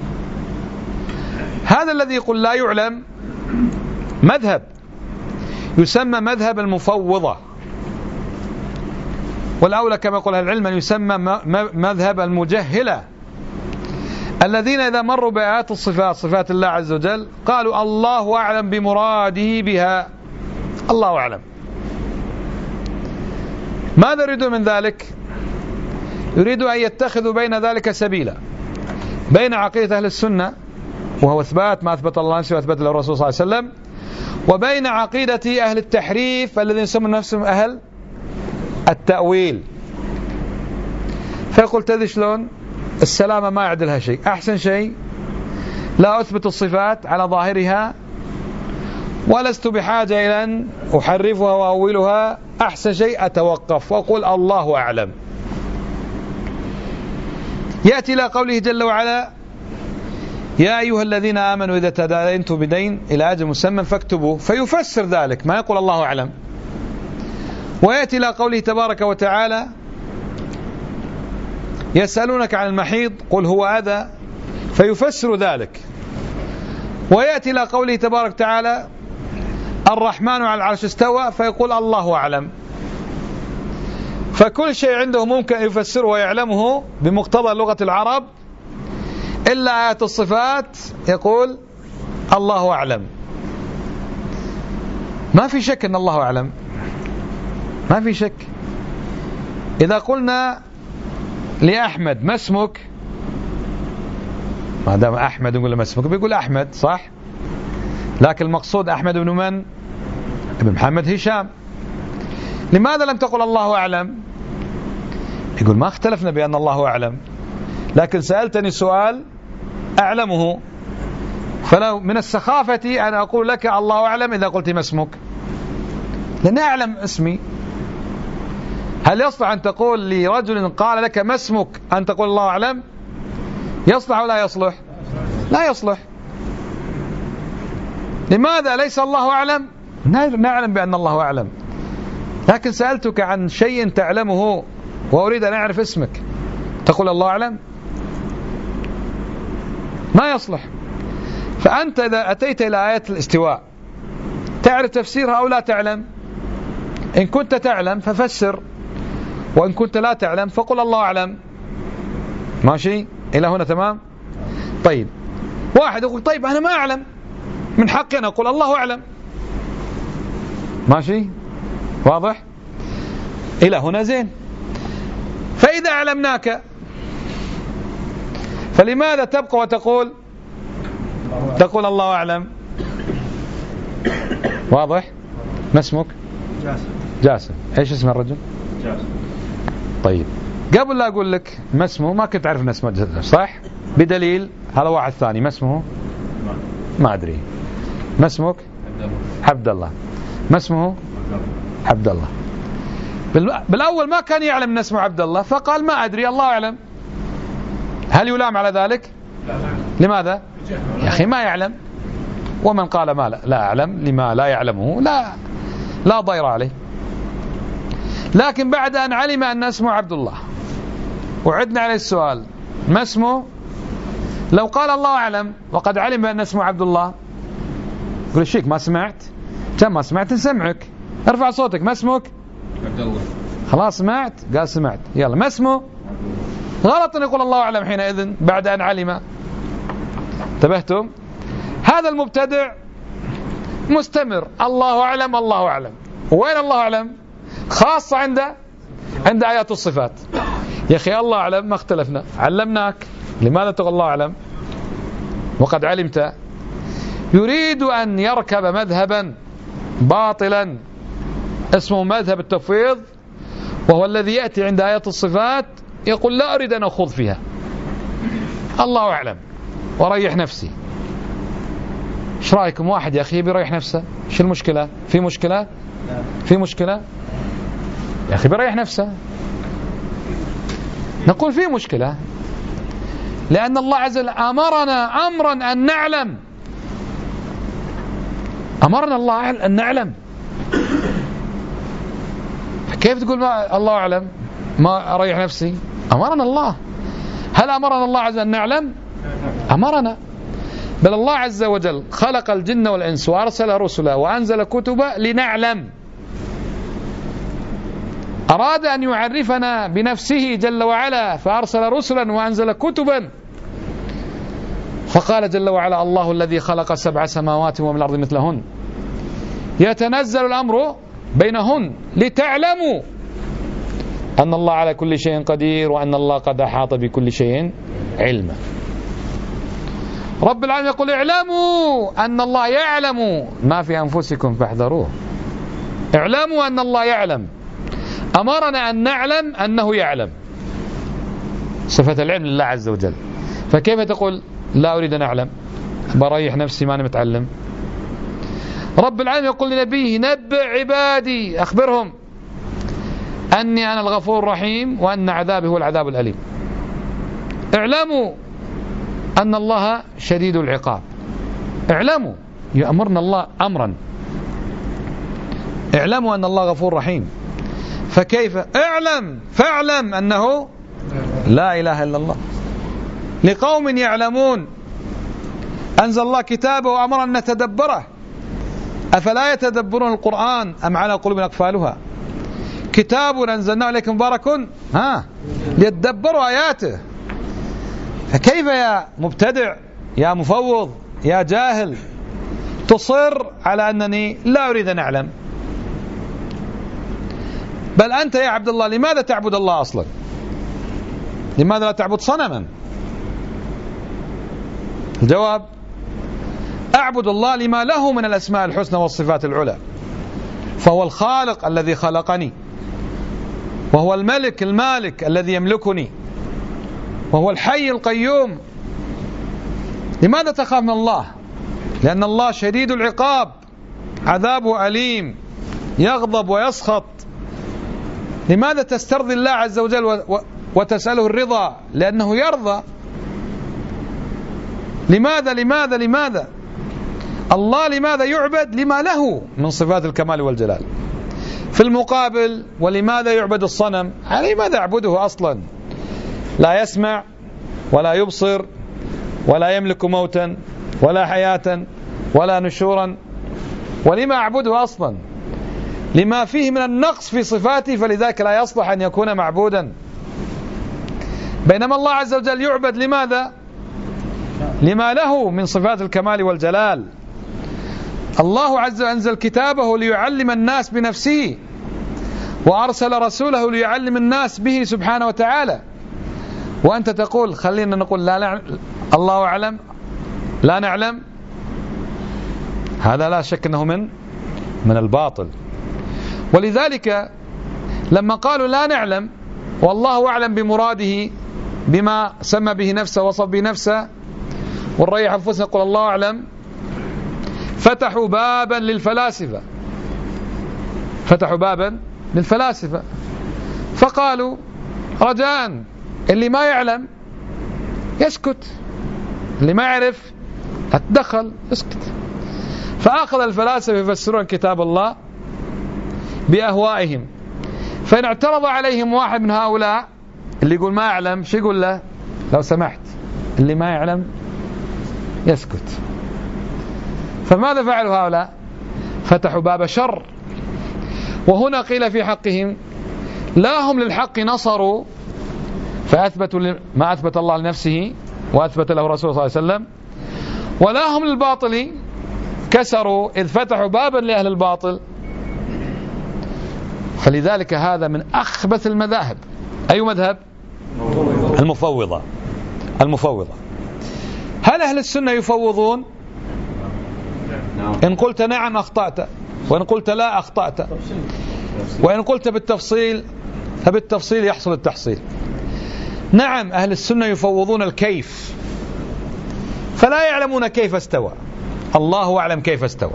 هذا الذي يقول لا يعلم مذهب يسمى مذهب المفوضة، والأولى كما يقول العلم أن يسمى مذهب المجهلة، الذين إذا مروا بآيات الصفات، صفات الله عز وجل، قالوا الله أعلم بمراده بها، الله أعلم. ماذا يريدون من ذلك؟ يريدوا أن يتخذوا بين ذلك سبيلا، بين عقيدة أهل السنة وهو إثبات ما أثبت الله نفسه وأثبت له الرسول صلى الله عليه وسلم، وبين عقيدة أهل التحريف الذين يسمون نفسهم أهل التأويل. فيقول تدري شلون؟ السلامة ما يعدلها شيء. أحسن شيء لا أثبت الصفات على ظاهرها ولست بحاجة إلى أن أحرفها وأولها، أحسن شيء أتوقف وأقول الله أعلم. يأتي إلى قوله جل وعلا يا أيها الذين آمنوا إذا تداينتم بدين إلى أجل مسمى فاكتبوه، فيفسر ذلك ما يقول الله أعلم. ويأتي إلى قوله تبارك وتعالى يسألونك عن المحيض قل هو أذى، فيفسر ذلك. ويأتي إلى قوله تبارك وتعالى الرحمن على العرش استوى، فيقول الله أعلم. فكل شيء عنده ممكن يفسره ويعلمه بمقتضى لغة العرب، إلا آيات الصفات يقول الله أعلم. ما في شك أن الله أعلم، ما في شك. إذا قلنا لأحمد ما اسمك، ما دام أحمد نقول له ما اسمك بيقول أحمد صح، لكن المقصود أحمد بن من؟ ابن محمد هشام. لماذا لم تقل الله أعلم؟ يقول ما اختلفنا بأن الله أعلم، لكن سألتني سؤال أعلمه، فلو من السخافة أن أقول لك الله أعلم إذا قلت ما اسمك، لأن أعلم اسمي. هل يصلح أن تقول لرجل قال لك ما اسمك أن تقول الله أعلم؟ يصلح ولا يصلح؟ لا يصلح. لماذا؟ ليس الله أعلم؟ نعلم بأن الله أعلم، لكن سألتك عن شيء تعلمه وأريد أن أعرف اسمك تقول الله أعلم؟ ما يصلح. فأنت إذا أتيت إلى آية الاستواء تعرف تفسيرها أو لا تعلم؟ إن كنت تعلم ففسر، وإن كنت لا تعلم فقل الله أعلم. ماشي إلى هنا تمام؟ طيب واحد يقول طيب أنا ما أعلم، من حقي أن أقول الله أعلم. ماشي واضح؟ إلى هنا زين. فإذا أعلمناك فلماذا تبقى وتقول تقول الله أعلم؟ واضح؟ ما اسمك؟ جاسم. ايش اسم الرجل؟ جاسم. طيب قبل لا أقول لك ما اسمه ما كنت أعرف اسمه صح؟ بدليل هذا واحد ثاني ما اسمه؟ ما أدري. ما اسمك؟ عبد الله. ما اسمه؟ عبد الله. بالأول ما كان يعلم أن اسمه عبد الله فقال ما أدري الله أعلم. هل يلام على ذلك؟ لماذا؟ يا أخي ما يعلم. ومن قال ما لا أعلم لما لا يعلمه لا ضير عليه. لكن بعد أن علم أن اسمه عبد الله وعدنا عليه السؤال ما اسمه، لو قال الله أعلم وقد علم أن اسمه عبد الله يقول الشيخ ما سمعت؟ كم ما سمعت نسمعك، ارفع صوتك. ما اسمك؟ عبد الله. خلاص سمعت؟ قال سمعت. يلا ما اسمه؟ غلط أن يقول الله أعلم حينئذ بعد أن علم. انتبهتم؟ هذا المبتدع مستمر الله أعلم الله أعلم. وين الله أعلم؟ خاصة عند آيات الصفات. يا أخي الله أعلم ما اختلفنا، علمناك، لماذا تقول الله أعلم وقد علمت؟ يريد أن يركب مذهبا باطلا اسمه مذهب التفويض، وهو الذي يأتي عند آيات الصفات يقول لا أريد أن أخوض فيها، الله أعلم وريح نفسي. ايش رأيكم؟ واحد يا أخي بيريح نفسه، ايش المشكلة؟ في مشكلة؟ في مشكلة؟ يا أخي بيريح نفسه. نقول في مشكلة، لأن الله عز وجل أمرنا أمرا أن نعلم، أمرنا الله أن نعلم. كيف تقول ما الله أعلم ما أريح نفسي؟ أمرنا الله. هل أمرنا الله عز وجل أن نعلم؟ أمرنا. بل الله عز وجل خلق الجن والإنس وأرسل رسلا وأنزل كتبا لنعلم. أراد أن يعرفنا بنفسه جل وعلا فأرسل رسلا وأنزل كتبا. فقال جل وعلا الله الذي خلق 7 سماوات ومن الأرض مثلهن يتنزل الأمر بينهن لتعلموا أن الله على كل شيء قدير وأن الله قد أحاط بكل شيء علما. رب العالمين يقول اعلموا أن الله يعلم ما في أنفسكم فاحذروه. اعلموا أن الله يعلم، أمرنا أن نعلم أنه يعلم، صفة العلم لله عز وجل. فكيف تقول لا أريد أن أعلم، بريح نفسي ما أنا متعلم؟ رب العالمين يقول لنبيه نبئ عبادي، أخبرهم أني أنا الغفور الرحيم وأن عذابي هو العذاب الأليم. اعلموا أن الله شديد العقاب. اعلموا، يأمرنا الله أمرا، اعلموا أن الله غفور رحيم. فكيف اعلم فاعلم أنه لا إله إلا الله. لقوم يعلمون أنزل الله كتابه وأمر أن نتدبره، أفلا يتدبرون القرآن أم على قلوب أقفالها. كتاب أنزلناه إليكم مبارك ليتدبروا آياته. فكيف يا مبتدع يا مفوض يا جاهل تصر على أنني لا أريد أن أعلم؟ بل أنت يا عبد الله لماذا تعبد الله أصلا؟ لماذا لا تعبد صنما؟ الجواب أعبد الله لما له من الأسماء الحسنى والصفات العلى، فهو الخالق الذي خلقني، وهو الملك المالك الذي يملكني، وهو الحي القيوم. لماذا تخاف من الله؟ لأن الله شديد العقاب، عذابه أليم، يغضب ويسخط. لماذا تسترضي الله عز وجل وتسأله الرضا؟ لأنه يرضى. لماذا الله لماذا يعبد؟ لما له من صفات الكمال والجلال. في المقابل ولماذا يعبد الصنم؟ على ماذا أعبده أصلا؟ لا يسمع ولا يبصر ولا يملك موتا ولا حياة ولا نشورا. ولما أعبده أصلا؟ لما فيه من النقص في صفاته، فلذلك لا يصلح أن يكون معبودا. بينما الله عز وجل يعبد لماذا؟ لما له من صفات الكمال والجلال. الله عز وجل أنزل كتابه ليعلم الناس بنفسه، وأرسل رسوله ليعلم الناس به سبحانه وتعالى. وأنت تقول خلينا نقول لا الله أعلم لا نعلم. هذا لا شك أنه من الباطل. ولذلك لما قالوا لا نعلم والله أعلم بمراده بما سمى به نفسه وصف به نفسه، والريح أنفسنا يقول الله أعلم، فتحوا بابا للفلاسفة، فقالوا رجاء اللي ما يعلم يسكت، اللي ما يعرف اتدخل اسكت. فأخذ الفلاسفة يفسرون كتاب الله بأهوائهم، فإن اعترض عليهم واحد من هؤلاء اللي يقول ما أعلم، شو يقول له؟ لو سمحت اللي ما يعلم يسكت. فماذا فعلوا هؤلاء؟ فتحوا باب شر. وهنا قيل في حقهم لا هم للحق نصروا فأثبتوا ما أثبت الله لنفسه وأثبت له رسوله صلى الله عليه وسلم، ولا هم للباطل كسروا إذ فتحوا بابا لأهل الباطل. فلذلك هذا من أخبث المذاهب. أي مذهب؟ المفوضة. هل أهل السنة يفوضون؟ إن قلت نعم أخطأت، وإن قلت لا أخطأت، وإن قلت بالتفصيل فبالتفصيل يحصل التحصيل. نعم أهل السنة يفوضون الكيف، فلا يعلمون كيف استوى. الله أعلم كيف استوى،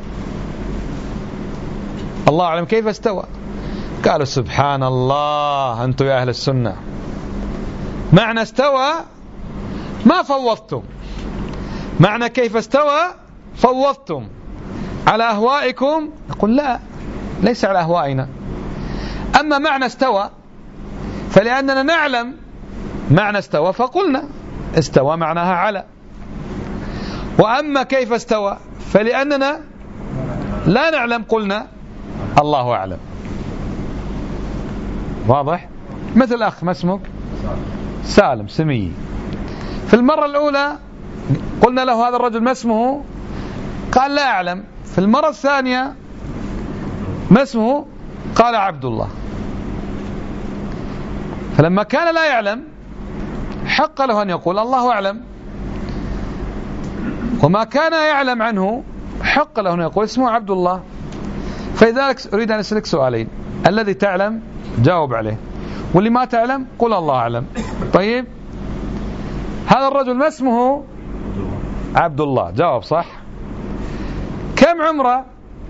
الله أعلم كيف استوى. قالوا سبحان الله أنتم يا أهل السنة معنى استوى ما فوضتم، معنى كيف استوى فوضتم على أهوائكم. نقول لا، ليس على أهوائنا. أما معنى استوى فلأننا نعلم معنى استوى فقلنا استوى معناها على. وأما كيف استوى فلأننا لا نعلم قلنا الله أعلم. واضح؟ مثل أخ ما اسمك؟ سالم سمي. في المرة الأولى قلنا له هذا الرجل ما اسمه؟ قال لا أعلم. في المرة الثانية ما اسمه؟ قال عبد الله. فلما كان لا يعلم حق له أن يقول الله أعلم. وما كان يعلم عنه حق له أن يقول اسمه عبد الله. فلذلك أريد أن أسألك سؤالين: الذي تعلم جاوب عليه، واللي ما تعلم قل الله أعلم. طيب، هذا الرجل ما اسمه عبد الله؟ جاوب صح. كم عمره؟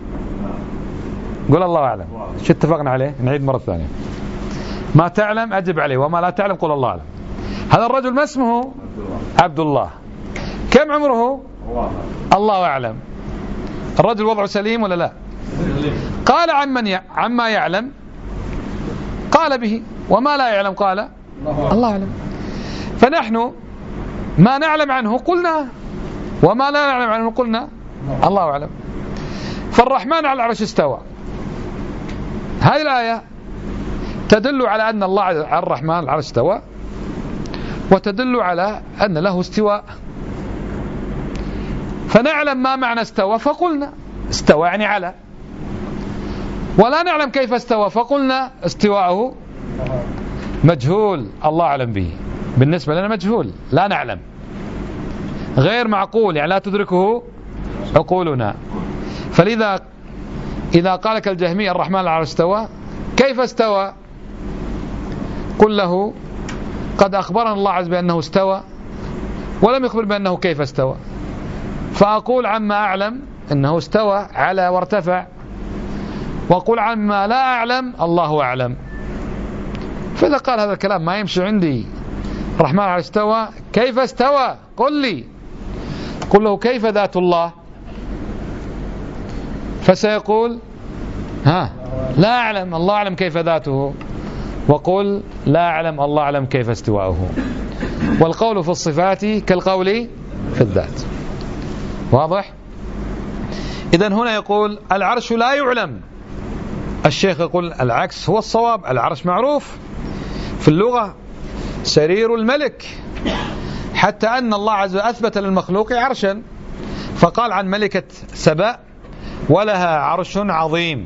قل الله أعلم. شو اتفقنا عليه؟ نعيد مرة ثانية. ما تعلم أجب عليه، وما لا تعلم قل الله أعلم. هذا الرجل ما اسمه عبد الله؟ كم عمره؟ الله أعلم. الرجل وضعه سليم ولا لا؟ قال عما يعلم قال به، وما لا يعلم قال الله أعلم. فنحن ما نعلم عنه قلنا، وما لا نعلم عنه قلنا الله أعلم. فالرحمن على العرش استوى، هذه الآية تدل على أن الله على الرحمن على العرش استوى، وتدل على أن له استواء. فنعلم ما معنى استوى فقلنا استوى يعني على، ولا نعلم كيف استوى فقلنا استواءه مجهول الله أعلم به. بالنسبة لنا مجهول، لا نعلم، غير معقول، يعني لا تدركه عقولنا. فلذا إذا قالك الجهمي الرحمن على العرش استوى، كيف استوى؟ قل له قد أخبرنا الله عز وجل بأنه استوى، ولم يخبر بأنه كيف استوى. فأقول عما أعلم أنه استوى على وارتفع، وأقول عما لا أعلم الله أعلم. فإذا قال هذا الكلام ما يمشي عندي، الرحمن على استوى، كيف استوى؟ قل لي. قل له كيف ذات الله؟ فسيقول لا أعلم، الله أعلم كيف ذاته. وقل لا أعلم، الله أعلم كيف استواؤه. والقول في الصفات كالقول في الذات. واضح؟ إذن هنا يقول العرش لا يعلم. الشيخ يقول العكس هو الصواب، العرش معروف في اللغة سرير الملك، حتى أن الله عز وجل أثبت للمخلوق عرشا، فقال عن ملكة سبأ ولها عرش عظيم.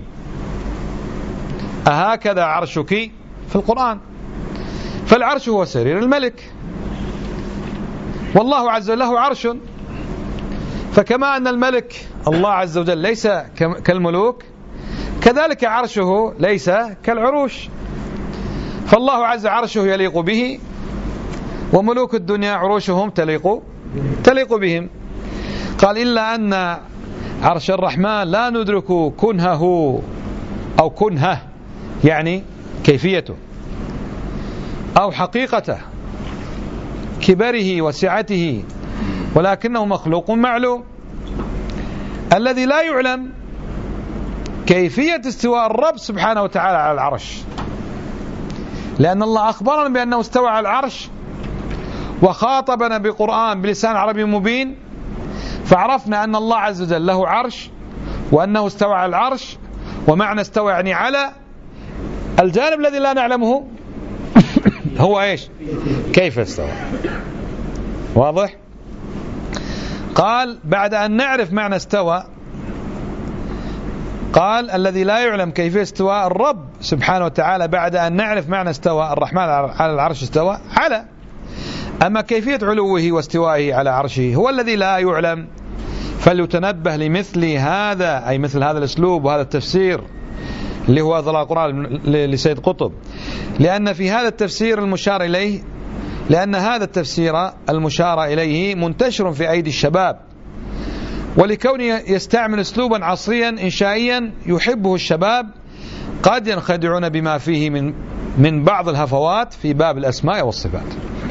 أهكذا عرشك في القرآن؟ فالعرش هو سرير الملك، والله عز وجل له عرش. فكما أن الملك الله عز وجل ليس كالملوك، كذلك عرشه ليس كالعروش. فالله عز وجل عرشه يليق به، وملوك الدنيا عروشهم تليق بهم. قال إلا أن عرش الرحمن لا ندرك كنهه أو كنهه، يعني كيفيته أو حقيقته، كبره وسعته، ولكنه مخلوق معلوم. الذي لا يعلم كيفية استواء الرب سبحانه وتعالى على العرش، لأن الله أخبرنا بأنه استوى على العرش، وخاطبنا بقرآن بلسان عربي مبين، فعرفنا أن الله عز وجل له عرش، وأنه استوى على العرش. ومعنى استوى يعني على. الجانب الذي لا نعلمه هو إيش؟ كيف استوى. واضح؟ قال بعد أن نعرف معنى استوى، قال الذي لا يعلم كيف استوى الرب سبحانه وتعالى، بعد أن نعرف معنى استوى الرحمن على العرش استوى على. أما كيفية علوه واستوائه على عرشه هو الذي لا يعلم. فليتنبه لمثل هذا، أي مثل هذا الأسلوب وهذا التفسير اللي هو ظلال القرآن لسيد قطب، لأن في هذا التفسير المشار إليه، لأن هذا التفسير المشار إليه منتشر في أيدي الشباب، ولكونه يستعمل أسلوبا عصريا إنشائيا يحبه الشباب، قد ينخدعون بما فيه من بعض الهفوات في باب الأسماء والصفات.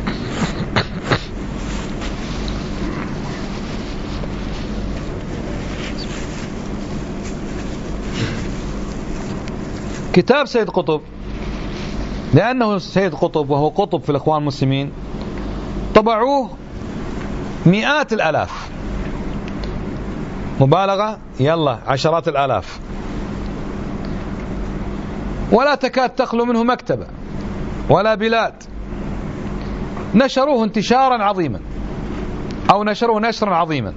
كتاب سيد قطب، لأنه سيد قطب وهو قطب في الإخوان المسلمين، طبعوه مئات الآلاف، مبالغة يلا عشرات الآلاف، ولا تكاد تخلو منه مكتبة ولا بلاد. نشروه انتشارا عظيما، أو نشروه نشرا عظيما،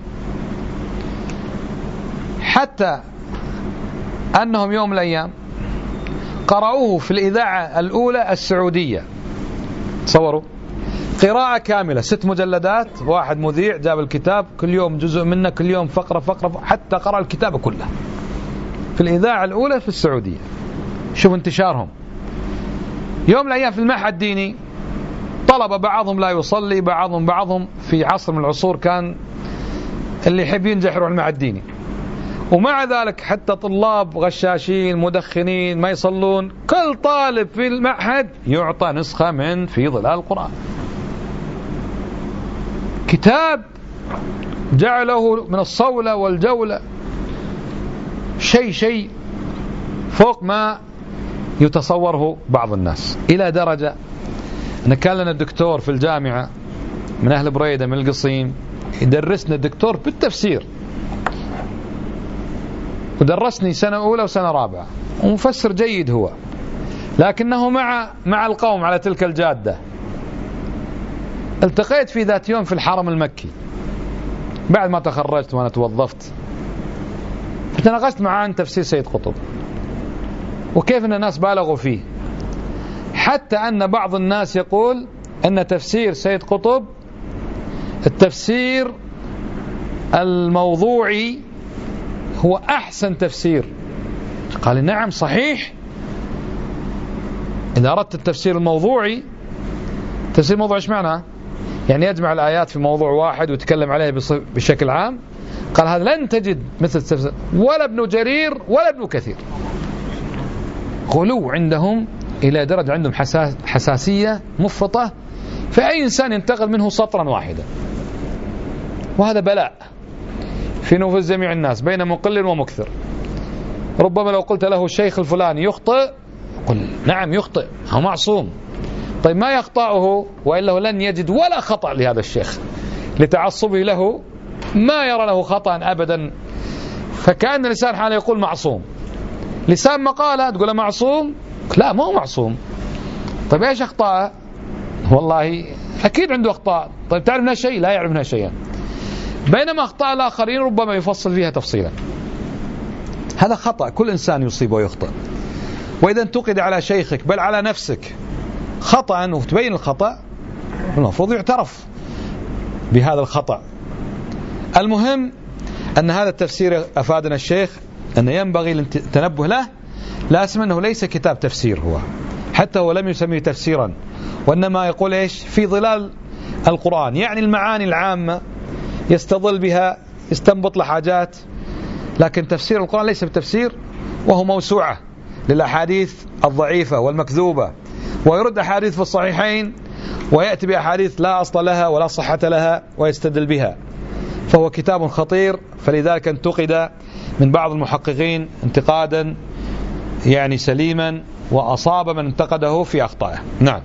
حتى أنهم يوم من الأيام قرأوه في الإذاعة الأولى السعودية. تصوروا قراءة كاملة 6 مجلدات، واحد مذيع جاب الكتاب كل يوم جزء منه، كل يوم فقرة حتى قرأ الكتاب كله في الإذاعة الأولى في السعودية. شوف انتشارهم. يوم من الأيام في المعهد الديني طلبة بعضهم لا يصلي، بعضهم في عصر من العصور كان اللي يحب ينجح يروح المعهد الديني، ومع ذلك حتى طلاب غشاشين مدخنين ما يصلون، كل طالب في المعهد يعطى نسخة من في ظلال القرآن. كتاب جعله من الصولة والجولة شيء فوق ما يتصوره بعض الناس، إلى درجة أن كان لنا الدكتور في الجامعة من أهل بريدة من القصيم يدرسنا الدكتور بالتفسير، ودرسني سنة أولى وسنة رابعة، ومفسر جيد هو، لكنه مع القوم على تلك الجادة. التقيت في ذات يوم في الحرم المكي بعد ما تخرجت وأنا توظفت، فتناقشت معه عن تفسير سيد قطب وكيف أن الناس بالغوا فيه، حتى أن بعض الناس يقول أن تفسير سيد قطب التفسير الموضوعي هو أحسن تفسير. قال نعم صحيح، إذا أردت التفسير الموضوعي. تفسير الموضوع إيش معناه؟ يعني يجمع الآيات في موضوع واحد ويتكلم عليه بشكل عام. قال هذا لن تجد مثل التفسير ولا ابن جرير ولا ابن كثير. غلو عندهم إلى درجة عندهم حساسية مفرطة، فأي إنسان ينتقل منه سطرا واحدا، وهذا بلاء في نفوس جميع الناس بين مقل ومكثر. ربما لو قلت له الشيخ الفلاني يخطئ، قل نعم يخطئ، هو معصوم. طيب ما يخطئه وإلا لن يجد ولا خطأ لهذا الشيخ لتعصبه له، ما يرى له خطأ أبدا. فكأن لسان حاله يقول معصوم، لسان مقالة تقول معصوم، لا ما هو معصوم. طيب ايش أخطأ؟ والله أكيد عنده أخطاء. طيب تعرف منها شيء؟ لا يعرف منها شيئا. بينما أخطاء الآخرين ربما يفصل فيها تفصيلا. هذا خطأ، كل إنسان يصيب ويخطئ. وإذا انتقد على شيخك بل على نفسك خطأ وتبين الخطأ، المفروض يعترف بهذا الخطأ. المهم أن هذا التفسير أفادنا الشيخ أن ينبغي التنبه له، لا اسم أنه ليس كتاب تفسير، هو حتى هو لم يسميه تفسيرا، وإنما يقول إيش في ظلال القرآن، يعني المعاني العامة يستظل بها، يستنبط لحاجات. لكن تفسير القرآن ليس بتفسير، وهو موسوعة للأحاديث الضعيفة والمكذوبة، ويرد أحاديث في الصحيحين ويأتي بأحاديث لا أصل لها ولا صحة لها ويستدل بها. فهو كتاب خطير، فلذلك انتقد من بعض المحققين انتقادا يعني سليما، وأصاب من انتقده في أخطائه. نعم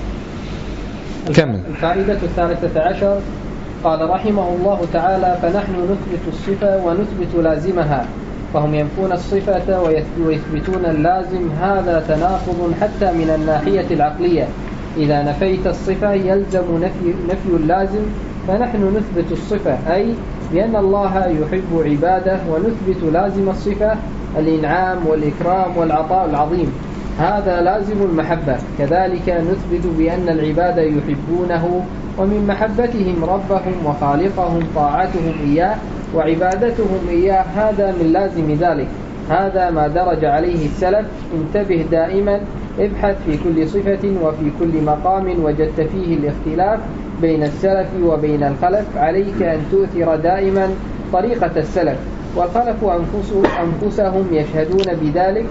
كمل. الفائدة 13 قال رحمه الله تعالى: فنحن نثبت الصفة ونثبت لازمها، فهم ينفون الصفة ويثبتون اللازم. هذا تناقض حتى من الناحية العقلية. إذا نفيت الصفة يلزم نفي اللازم، فنحن نثبت الصفة أي بأن الله يحب عباده، ونثبت لازم الصفة الإنعام والإكرام والعطاء العظيم، هذا لازم المحبة. كذلك نثبت بأن العباد يحبونه، ومن محبتهم ربهم وخالقهم طاعتهم إياه وعبادتهم إياه، هذا من لازم ذلك. هذا ما درج عليه السلف. انتبه دائما، ابحث في كل صفة وفي كل مقام وجدت فيه الاختلاف بين السلف وبين الخلف. عليك أن تؤثر دائما طريقة السلف، والخلف أنفسهم يشهدون بذلك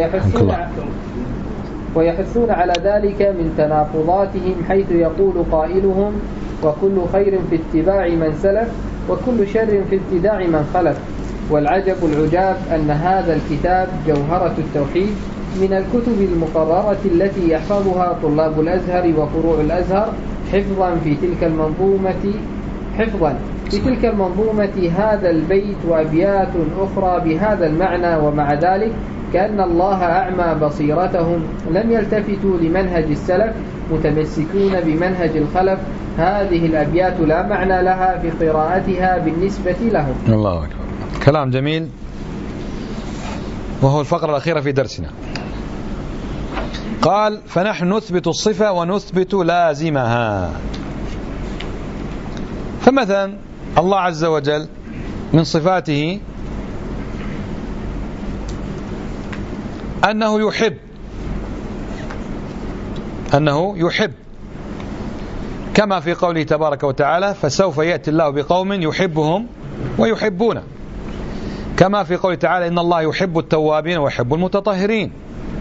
ويحثون على ذلك من تناقضاتهم، حيث يقول قائلهم: وكل خير في اتباع من سلف، وكل شر في ابتداع من خلف. والعجب العجاب أن هذا الكتاب جوهرة التوحيد من الكتب المقررة التي يحفظها طلاب الأزهر وفروع الأزهر حفظا في تلك المنظومة هذا البيت وأبيات أخرى بهذا المعنى. ومع ذلك كأن الله أعمى بصيرتهم، لم يلتفتوا لمنهج السلف، متمسكون بمنهج الخلف. هذه الأبيات لا معنى لها في قراءتها بالنسبة لهم. الله أكبر، كلام جميل، وهو الفقرة الأخيرة في درسنا. قال فنحن نثبت الصفة ونثبت لازمها. فمثلا الله عز وجل من صفاته أنه يحب كما في قوله تبارك وتعالى فسوف يأتي الله بقوم يحبهم ويحبونه، كما في قوله تعالى إن الله يحب التوابين ويحب المتطهرين،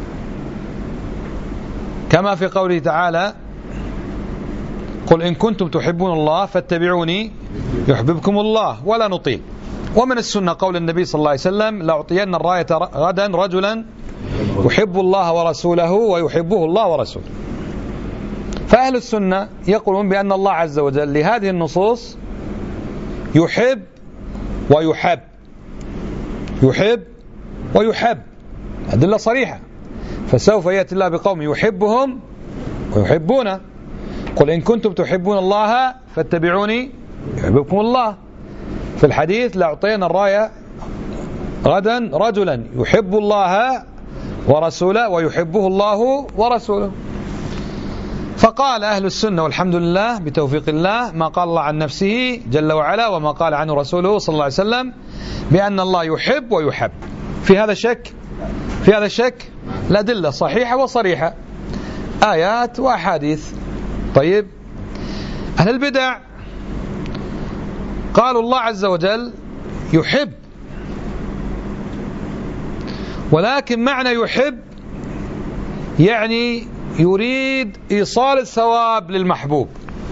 كما في قوله تعالى قل إن كنتم تحبون الله فاتبعوني يحببكم الله ولا نطيل. ومن السنة قول النبي صلى الله عليه وسلم لأعطين الراية غدا رجلا يحب الله ورسوله ويحبه الله ورسوله. فأهل السنة يقولون بأن الله عز وجل لهذه النصوص يحب ويحب، يحب ويحب، أدلة صريحة. فسوف يأتي الله بقوم يحبهم ويحبونه، قل إن كنتم تحبون الله فاتبعوني يحببكم الله. في الحديث لأعطينا الراية غدا رجلا يحب الله ورسوله ويحبه الله ورسوله. فقال أهل السنة والحمد لله بتوفيق الله ما قال الله عن نفسه جل وعلا وما قال عنه رسوله صلى الله عليه وسلم بأن الله يحب ويحب. في هذا شك؟ في هذا شك؟ الأدلة صحيحة وصريحة، آيات وأحاديث. طيب، أهل البدع قالوا الله عز وجل يحب، ولكن معنى يحب يعني يريد إيصال الثواب للمحبوب،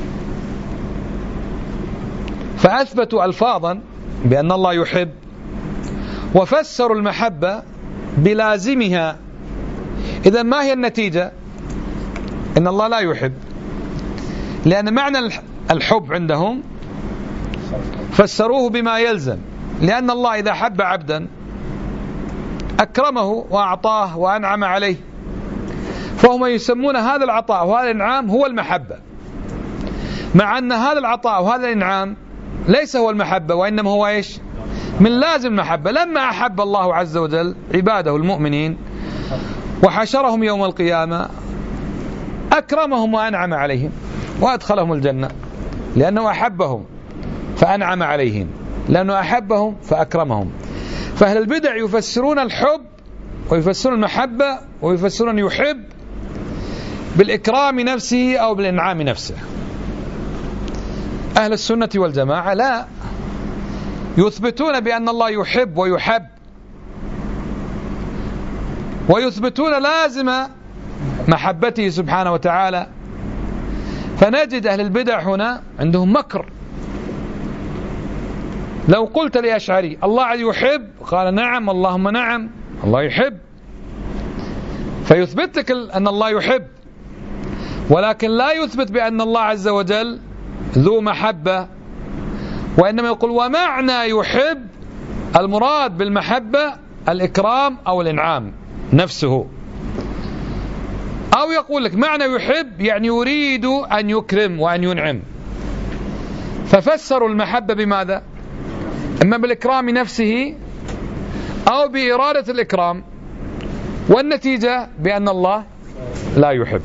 فأثبتوا ألفاظا بأن الله يحب وفسروا المحبة بلازمها. إذا ما هي النتيجة؟ إن الله لا يحب، لأن معنى الحب عندهم فسروه بما يلزم، لأن الله إذا حب عبدا أكرمه وأعطاه وأنعم عليه، فهم يسمون هذا العطاء وهذا الإنعام هو المحبة، مع أن هذا العطاء وهذا الإنعام ليس هو المحبة، وإنما هو إيش؟ من لازم المحبة. لما أحب الله عز وجل عباده المؤمنين وحشرهم يوم القيامة أكرمهم وأنعم عليهم وأدخلهم الجنة، لأنه أحبهم فأنعم عليهم، لأنه أحبهم فأكرمهم. فأهل البدع يفسرون الحب ويفسرون المحبة ويفسرون يحب بالإكرام نفسه أو بالإنعام نفسه. أهل السنة والجماعة لا، يثبتون بأن الله يحب ويحب، ويثبتون لازم محبته سبحانه وتعالى. فنجد أهل البدع هنا عندهم مكر. لو قلت لأشعري الله يحب، قال نعم اللهم نعم الله يحب، فيثبت لك أن الله يحب، ولكن لا يثبت بأن الله عز وجل ذو محبة، وإنما يقول ومعنى يحب المراد بالمحبة الإكرام أو الإنعام نفسه، أو يقول لك معنى يحب يعني يريد أن يكرم وأن ينعم. ففسروا المحبة بماذا؟ إما بالإكرام نفسه أو بإرادة الإكرام، والنتيجة بأن الله لا يحب.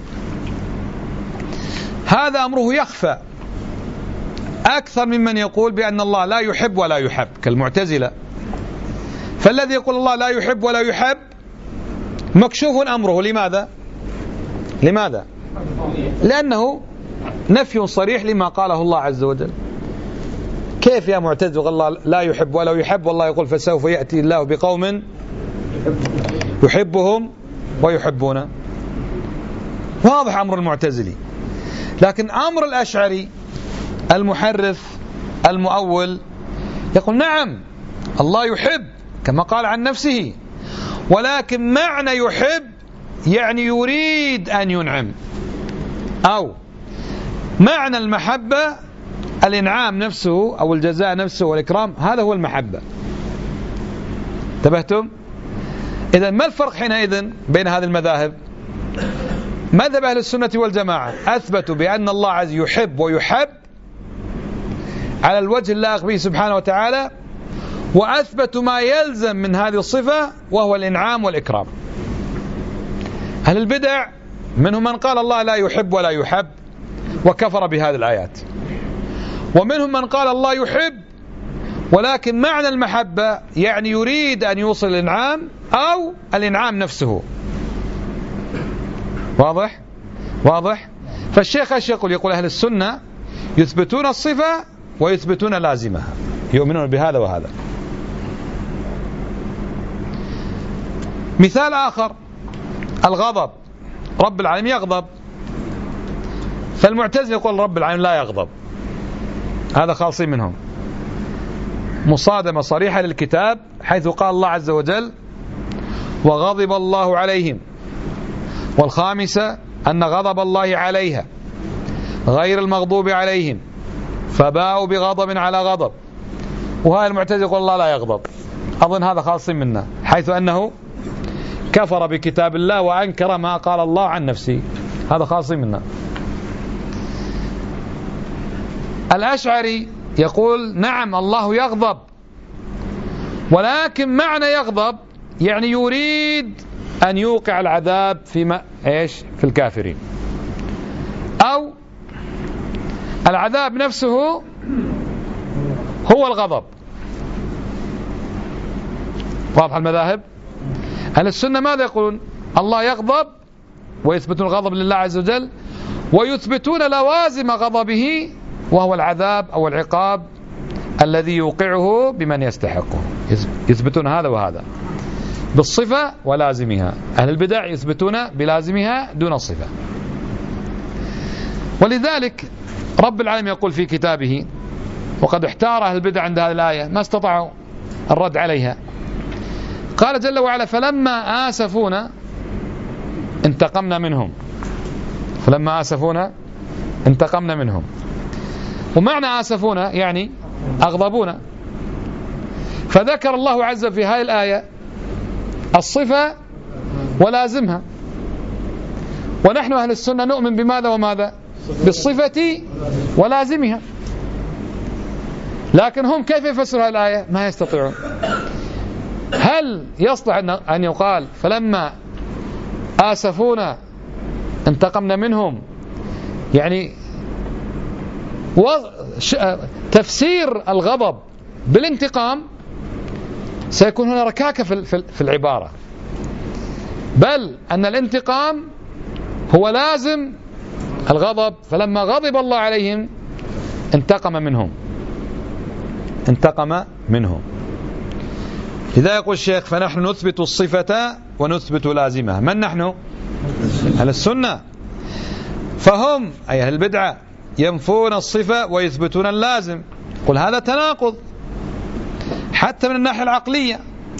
هذا أمره يخفى أكثر ممن يقول بأن الله لا يحب ولا يحب كالمعتزلة. فالذي يقول الله لا يحب ولا يحب مكشوف أمره. لماذا؟ لماذا؟ لأنه نفي صريح لما قاله الله عز وجل. كيف يا معتزل الله لا يحب ولا يحب، والله يقول فسوف يأتي الله بقوم يحبهم ويحبونه؟ واضح أمر المعتزلي. لكن أمر الأشعري المحرف المؤول يقول نعم الله يحب كما قال عن نفسه، ولكن معنى يحب يعني يريد أن ينعم، أو معنى المحبة الإنعام نفسه أو الجزاء نفسه والإكرام، هذا هو المحبة. انتبهتم؟ إذن ما الفرق حينئذ بين هذه المذاهب؟ مذهب أهل السنة والجماعة أثبتوا بأن الله عز يحب ويحب على الوجه اللائق به سبحانه وتعالى، وأثبتوا ما يلزم من هذه الصفة وهو الإنعام والإكرام. أهل البدع منهم من قال الله لا يحب ولا يحب وكفر بهذه الآيات، ومنهم من قال الله يحب ولكن معنى المحبة يعني يريد أن يوصل الإنعام أو الإنعام نفسه. واضح؟ واضح؟ فالشيخ ايش يقول أهل السنة يثبتون الصفة ويثبتون لازمها، يؤمنون بهذا وهذا. مثال آخر الغضب، رب العالمين يغضب، فالمعتزلة يقول رب العالمين لا يغضب، هذا خالصين منهم، مصادمة صريحة للكتاب حيث قال الله عز وجل وغضب الله عليهم. والخامسة أن غضب الله عليها غير المغضوب عليهم فباءوا بغضب على غضب، وهذا المعتزلة يقول الله لا يغضب. أظن هذا خالصين منا حيث أنه كفر بكتاب الله وأنكر ما قال الله عن نفسه، هذا خالصين منا. الأشعري يقول نعم الله يغضب، ولكن معنى يغضب يعني يريد أن يوقع العذاب في في الكافرين، أو العذاب نفسه هو الغضب. واضح المذاهب؟ أهل السنة ماذا يقولون؟ الله يغضب ويثبتون الغضب لله عز وجل، ويثبتون لوازم غضبه وهو العذاب أو العقاب الذي يوقعه بمن يستحقه. يثبتون هذا وهذا بالصفة ولازمها. أهل البدع يثبتون بلازمها دون الصفة. ولذلك رب العالمين يقول في كتابه، وقد احتار أهل البدع عند هذه الآية ما استطاعوا الرد عليها، قال جل وعلا فلما آسفونا انتقمنا منهم. فلما آسفونا انتقمنا منهم، ومعنى آسفونا يعني أغضبونا. فذكر الله عز وجل في هذه الآية الصفة ولازمها، ونحن أهل السنة نؤمن بماذا وماذا؟ بالصفة ولازمها. لكن هم كيف يفسروا هذه الآية؟ ما يستطيعون. هل يصلح أن يقال فلما آسفونا انتقمنا منهم؟ يعني تفسير الغضب بالانتقام سيكون هنا ركاكة في العبارة، بل أن الانتقام هو لازم الغضب. فلما غضب الله عليهم انتقم منهم، انتقم منهم. لذا يقول الشيخ فنحن نثبت الصفة ونثبت لازمها. من نحن؟ أهل السنة. فهم أي أهل البدعة ينفون الصفة ويثبتون اللازم. قل هذا تناقض حتى من الناحية العقلية.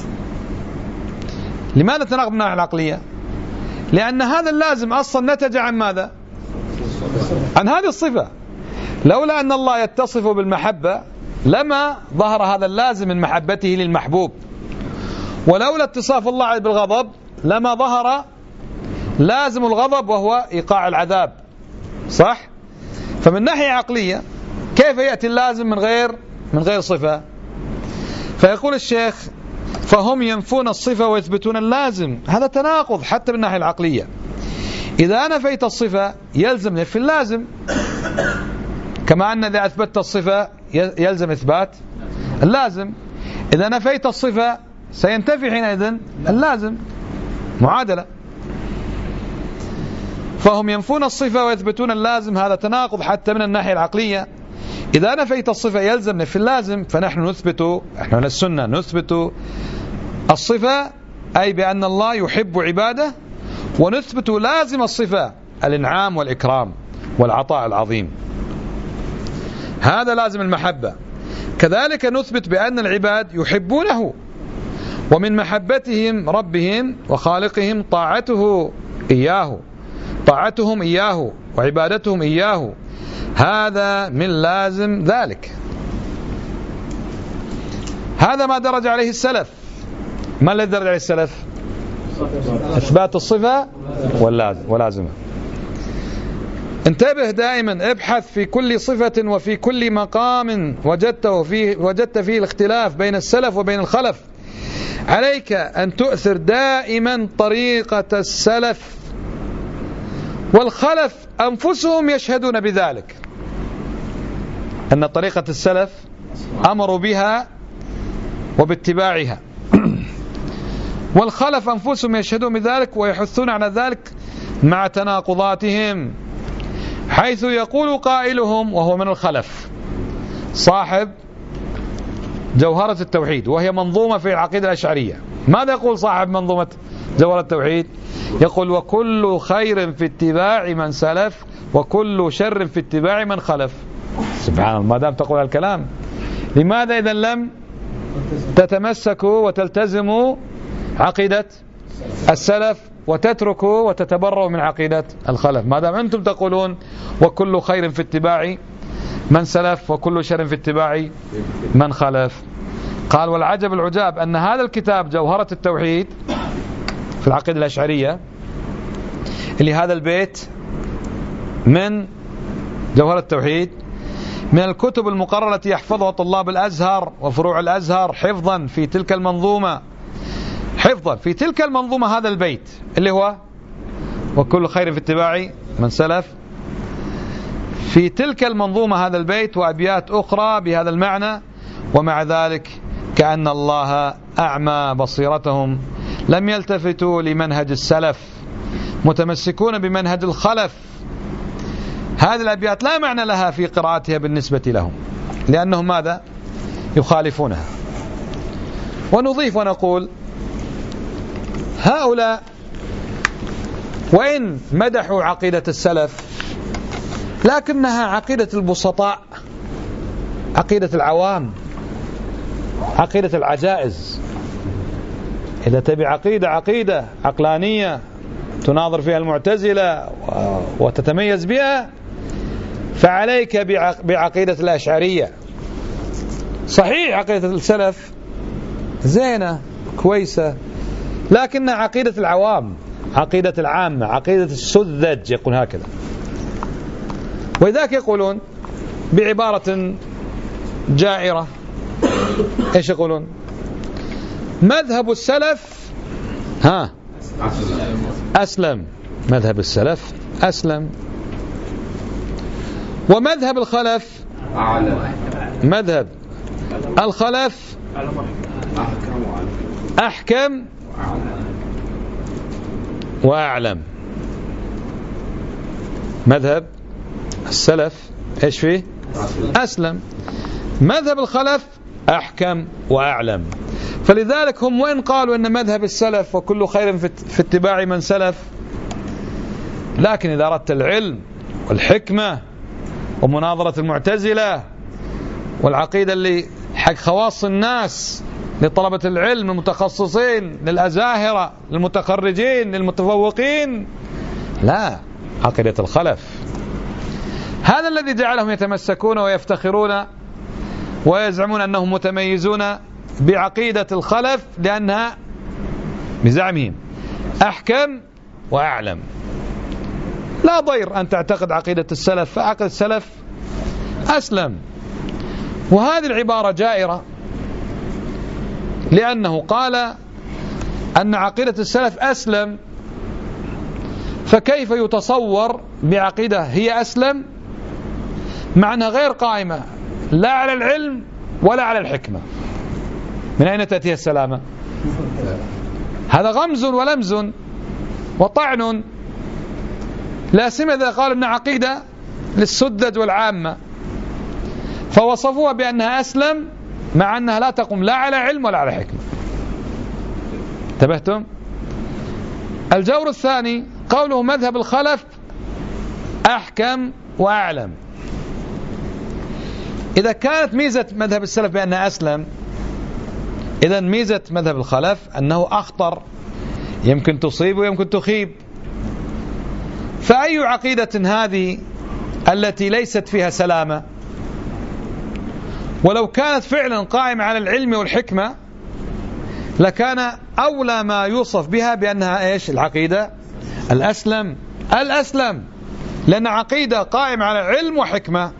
لماذا تناقض من الناحية العقلية؟ لأن هذا اللازم أصلا نتج عن ماذا؟ عن هذه الصفة. لولا أن الله يتصف بالمحبة لما ظهر هذا اللازم من محبته للمحبوب، ولولا اتصاف الله بالغضب لما ظهر لازم الغضب وهو إيقاع العذاب. صح؟ فمن ناحية عقلية كيف يأتي اللازم من غير صفة؟ فيقول الشيخ فهم ينفون الصفة ويثبتون اللازم. هذا تناقض حتى من الناحية العقلية. إذا نفيت الصفة يلزم نفي اللازم، كما أن إذا أثبتت الصفة يلزم إثبات اللازم. إذا نفيت الصفة سينتفي حينئذ اللازم، معادلة. فهم ينفون الصفة ويثبتون اللازم، هذا تناقض حتى من الناحية العقلية. إذا نفيت الصفة يلزم نفي اللازم. فنحن نثبت، احنا من السنة نثبت الصفة أي بأن الله يحب عباده، ونثبت لازم الصفة الإنعام والإكرام والعطاء العظيم، هذا لازم المحبة. كذلك نثبت بأن العباد يحبونه، ومن محبتهم ربهم وخالقهم طاعته إياه، طاعتهم إياه وعبادتهم إياه، هذا من لازم ذلك. هذا ما درج عليه السلف. ما الذي درج عليه السلف؟ إثبات الصفة واللازمة. انتبه دائما، ابحث في كل صفة وفي كل مقام وجدت فيه الاختلاف بين السلف وبين الخلف. عليك أن تؤثر دائما طريقة السلف والخلف أنفسهم يشهدون بذلك، أن طريقة السلف أمروا بها وباتباعها، والخلف أنفسهم يشهدون بذلك ويحثون على ذلك مع تناقضاتهم، حيث يقول قائلهم وهو من الخلف صاحب جوهرة التوحيد وهي منظومة في العقيدة الأشعرية، ماذا يقول صاحب منظومة جوهرة التوحيد؟ يقول وكل خير في اتباع من سلف وكل شر في اتباع من خلف. سبحان الله، ما دام تقول الكلام لماذا إذا لم تتمسكوا وتلتزموا عقيدة السلف وتتركوا وتتبرؤوا من عقيدة الخلف؟ ما دام أنتم تقولون وكل خير في اتباع من سلف وكل شر في اتباع من خلف. قال والعجب العجاب أن هذا الكتاب جوهرة التوحيد في العقيدة الأشعرية اللي هذا البيت من جوهرة التوحيد من الكتب المقررة التي يحفظها طلاب الأزهر وفروع الأزهر حفظا في تلك المنظومة، حفظا في تلك المنظومة هذا البيت اللي هو وكل خير في اتباع من سلف، في تلك المنظومة هذا البيت وأبيات أخرى بهذا المعنى، ومع ذلك كأن الله أعمى بصيرتهم، لم يلتفتوا لمنهج السلف، متمسكون بمنهج الخلف. هذه الأبيات لا معنى لها في قراءتها بالنسبة لهم، لأنهم ماذا؟ يخالفونها. ونضيف ونقول هؤلاء وإن مدحوا عقيدة السلف لكنها عقيدة البسطاء، عقيدة العوام، عقيدة العجائز. إذا تبي عقيدة عقلانية تناظر فيها المعتزلة وتتميز بها فعليك بعقيدة الأشعرية. صحيح عقيدة السلف زينة كويسة، لكنها عقيدة العوام، عقيدة العامة، عقيدة السذج، يقول هكذا. وذاك يقولون بعبارة جائرة، ايش يقولون؟ مذهب السلف أسلم، مذهب السلف أسلم، ومذهب الخلف مذهب الخلف أحكم وأعلم. مذهب السلف ايش فيه؟ أسلم، مذهب الخلف أحكم وأعلم. فلذلك هم وين قالوا أن مذهب السلف وكل خير في اتباع من سلف، لكن إذا أردت العلم والحكمة ومناظرة المعتزلة والعقيدة اللي حق خواص الناس لطلبة العلم المتخصصين للأزاهرة للمتخرجين للمتفوقين، لا، عقيدة الخلف. هذا الذي جعلهم يتمسكون ويفتخرون ويزعمون أنهم متميزون بعقيدة الخلف لأنها بزعمهم أحكم وأعلم. لا ضير أن تعتقد عقيدة السلف، فعقيدة السلف أسلم. وهذه العبارة جائرة، لأنه قال أن عقيدة السلف أسلم، فكيف يتصور بعقيدة هي أسلم مع أنها غير قائمة لا على العلم ولا على الحكمة؟ من أين تأتي السلامة؟ هذا غمز ولمز وطعن، لا سيما إذا قال أن عقيدة للسدد والعامة، فوصفوها بأنها أسلم مع أنها لا تقوم لا على علم ولا على حكمة. انتبهتم؟ الجور الثاني قوله مذهب الخلف أحكم وأعلم. إذا كانت ميزة مذهب السلف بأنها أسلم، إذا ميزة مذهب الخلف أنه أخطر، يمكن تصيب ويمكن تخيب. فأي عقيدة هذه التي ليست فيها سلامة؟ ولو كانت فعلا قائمة على العلم والحكمة لكان أولى ما يوصف بها بأنها إيش؟ العقيدة الأسلم، الأسلم، لأن عقيدة قائمة على علم وحكمة.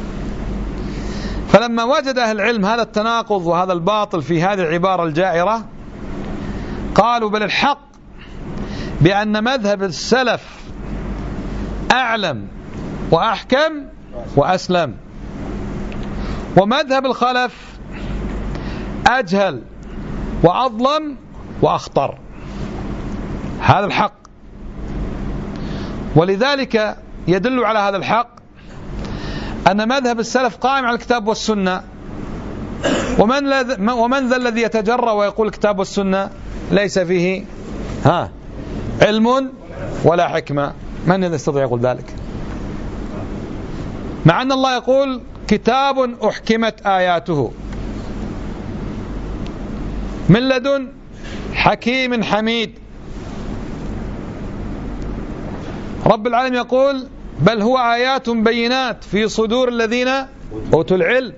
فلما وجد أهل العلم هذا التناقض وهذا الباطل في هذه العبارة الجائرة، قالوا بل الحق بأن مذهب السلف أعلم وأحكم وأسلم. ومذهب الخلف أجهل وأظلم وأخطر. هذا الحق. ولذلك يدل على هذا الحق أن مذهب السلف قائم على الكتاب والسنة. ومن ذا الذي يتجرأ ويقول الكتاب والسنة ليس فيه علم ولا حكمة؟ من يستطيع يقول ذلك؟ مع أن الله يقول كتاب أحكمت آياته من لدن حكيم حميد. رب العالمين يقول بل هو آيات بينات في صدور الذين أوتوا العلم.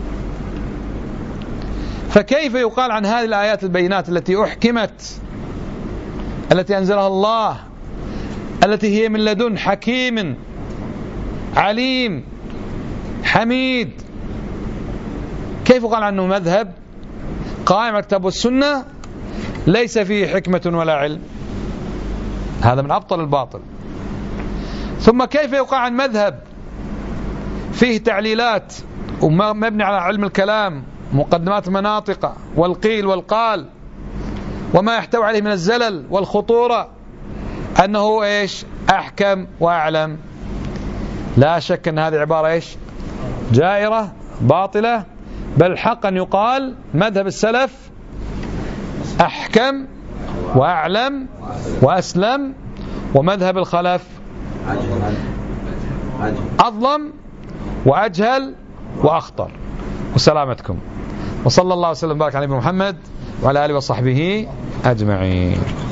فكيف يقال عن هذه الآيات البينات التي أحكمت، التي أنزلها الله، التي هي من لدن حكيم عليم حميد، كيف قال عنه مذهب قائم على الكتاب والسنة ليس فيه حكمة ولا علم؟ هذا من أبطل الباطل. ثم كيف يقال عن مذهب فيه تعليلات ومبني على علم الكلام، مقدمات المناطق والقيل والقال وما يحتوي عليه من الزلل والخطورة، أنه إيش؟ أحكم وأعلم؟ لا شك أن هذه عبارة إيش؟ جائرة باطلة. بل حقا يقال مذهب السلف أحكم وأعلم وأسلم، ومذهب الخلف أظلم وأجهل وأخطر. وسلامتكم. وصلى الله وسلم وبارك على نبينا محمد وعلى آله وصحبه أجمعين.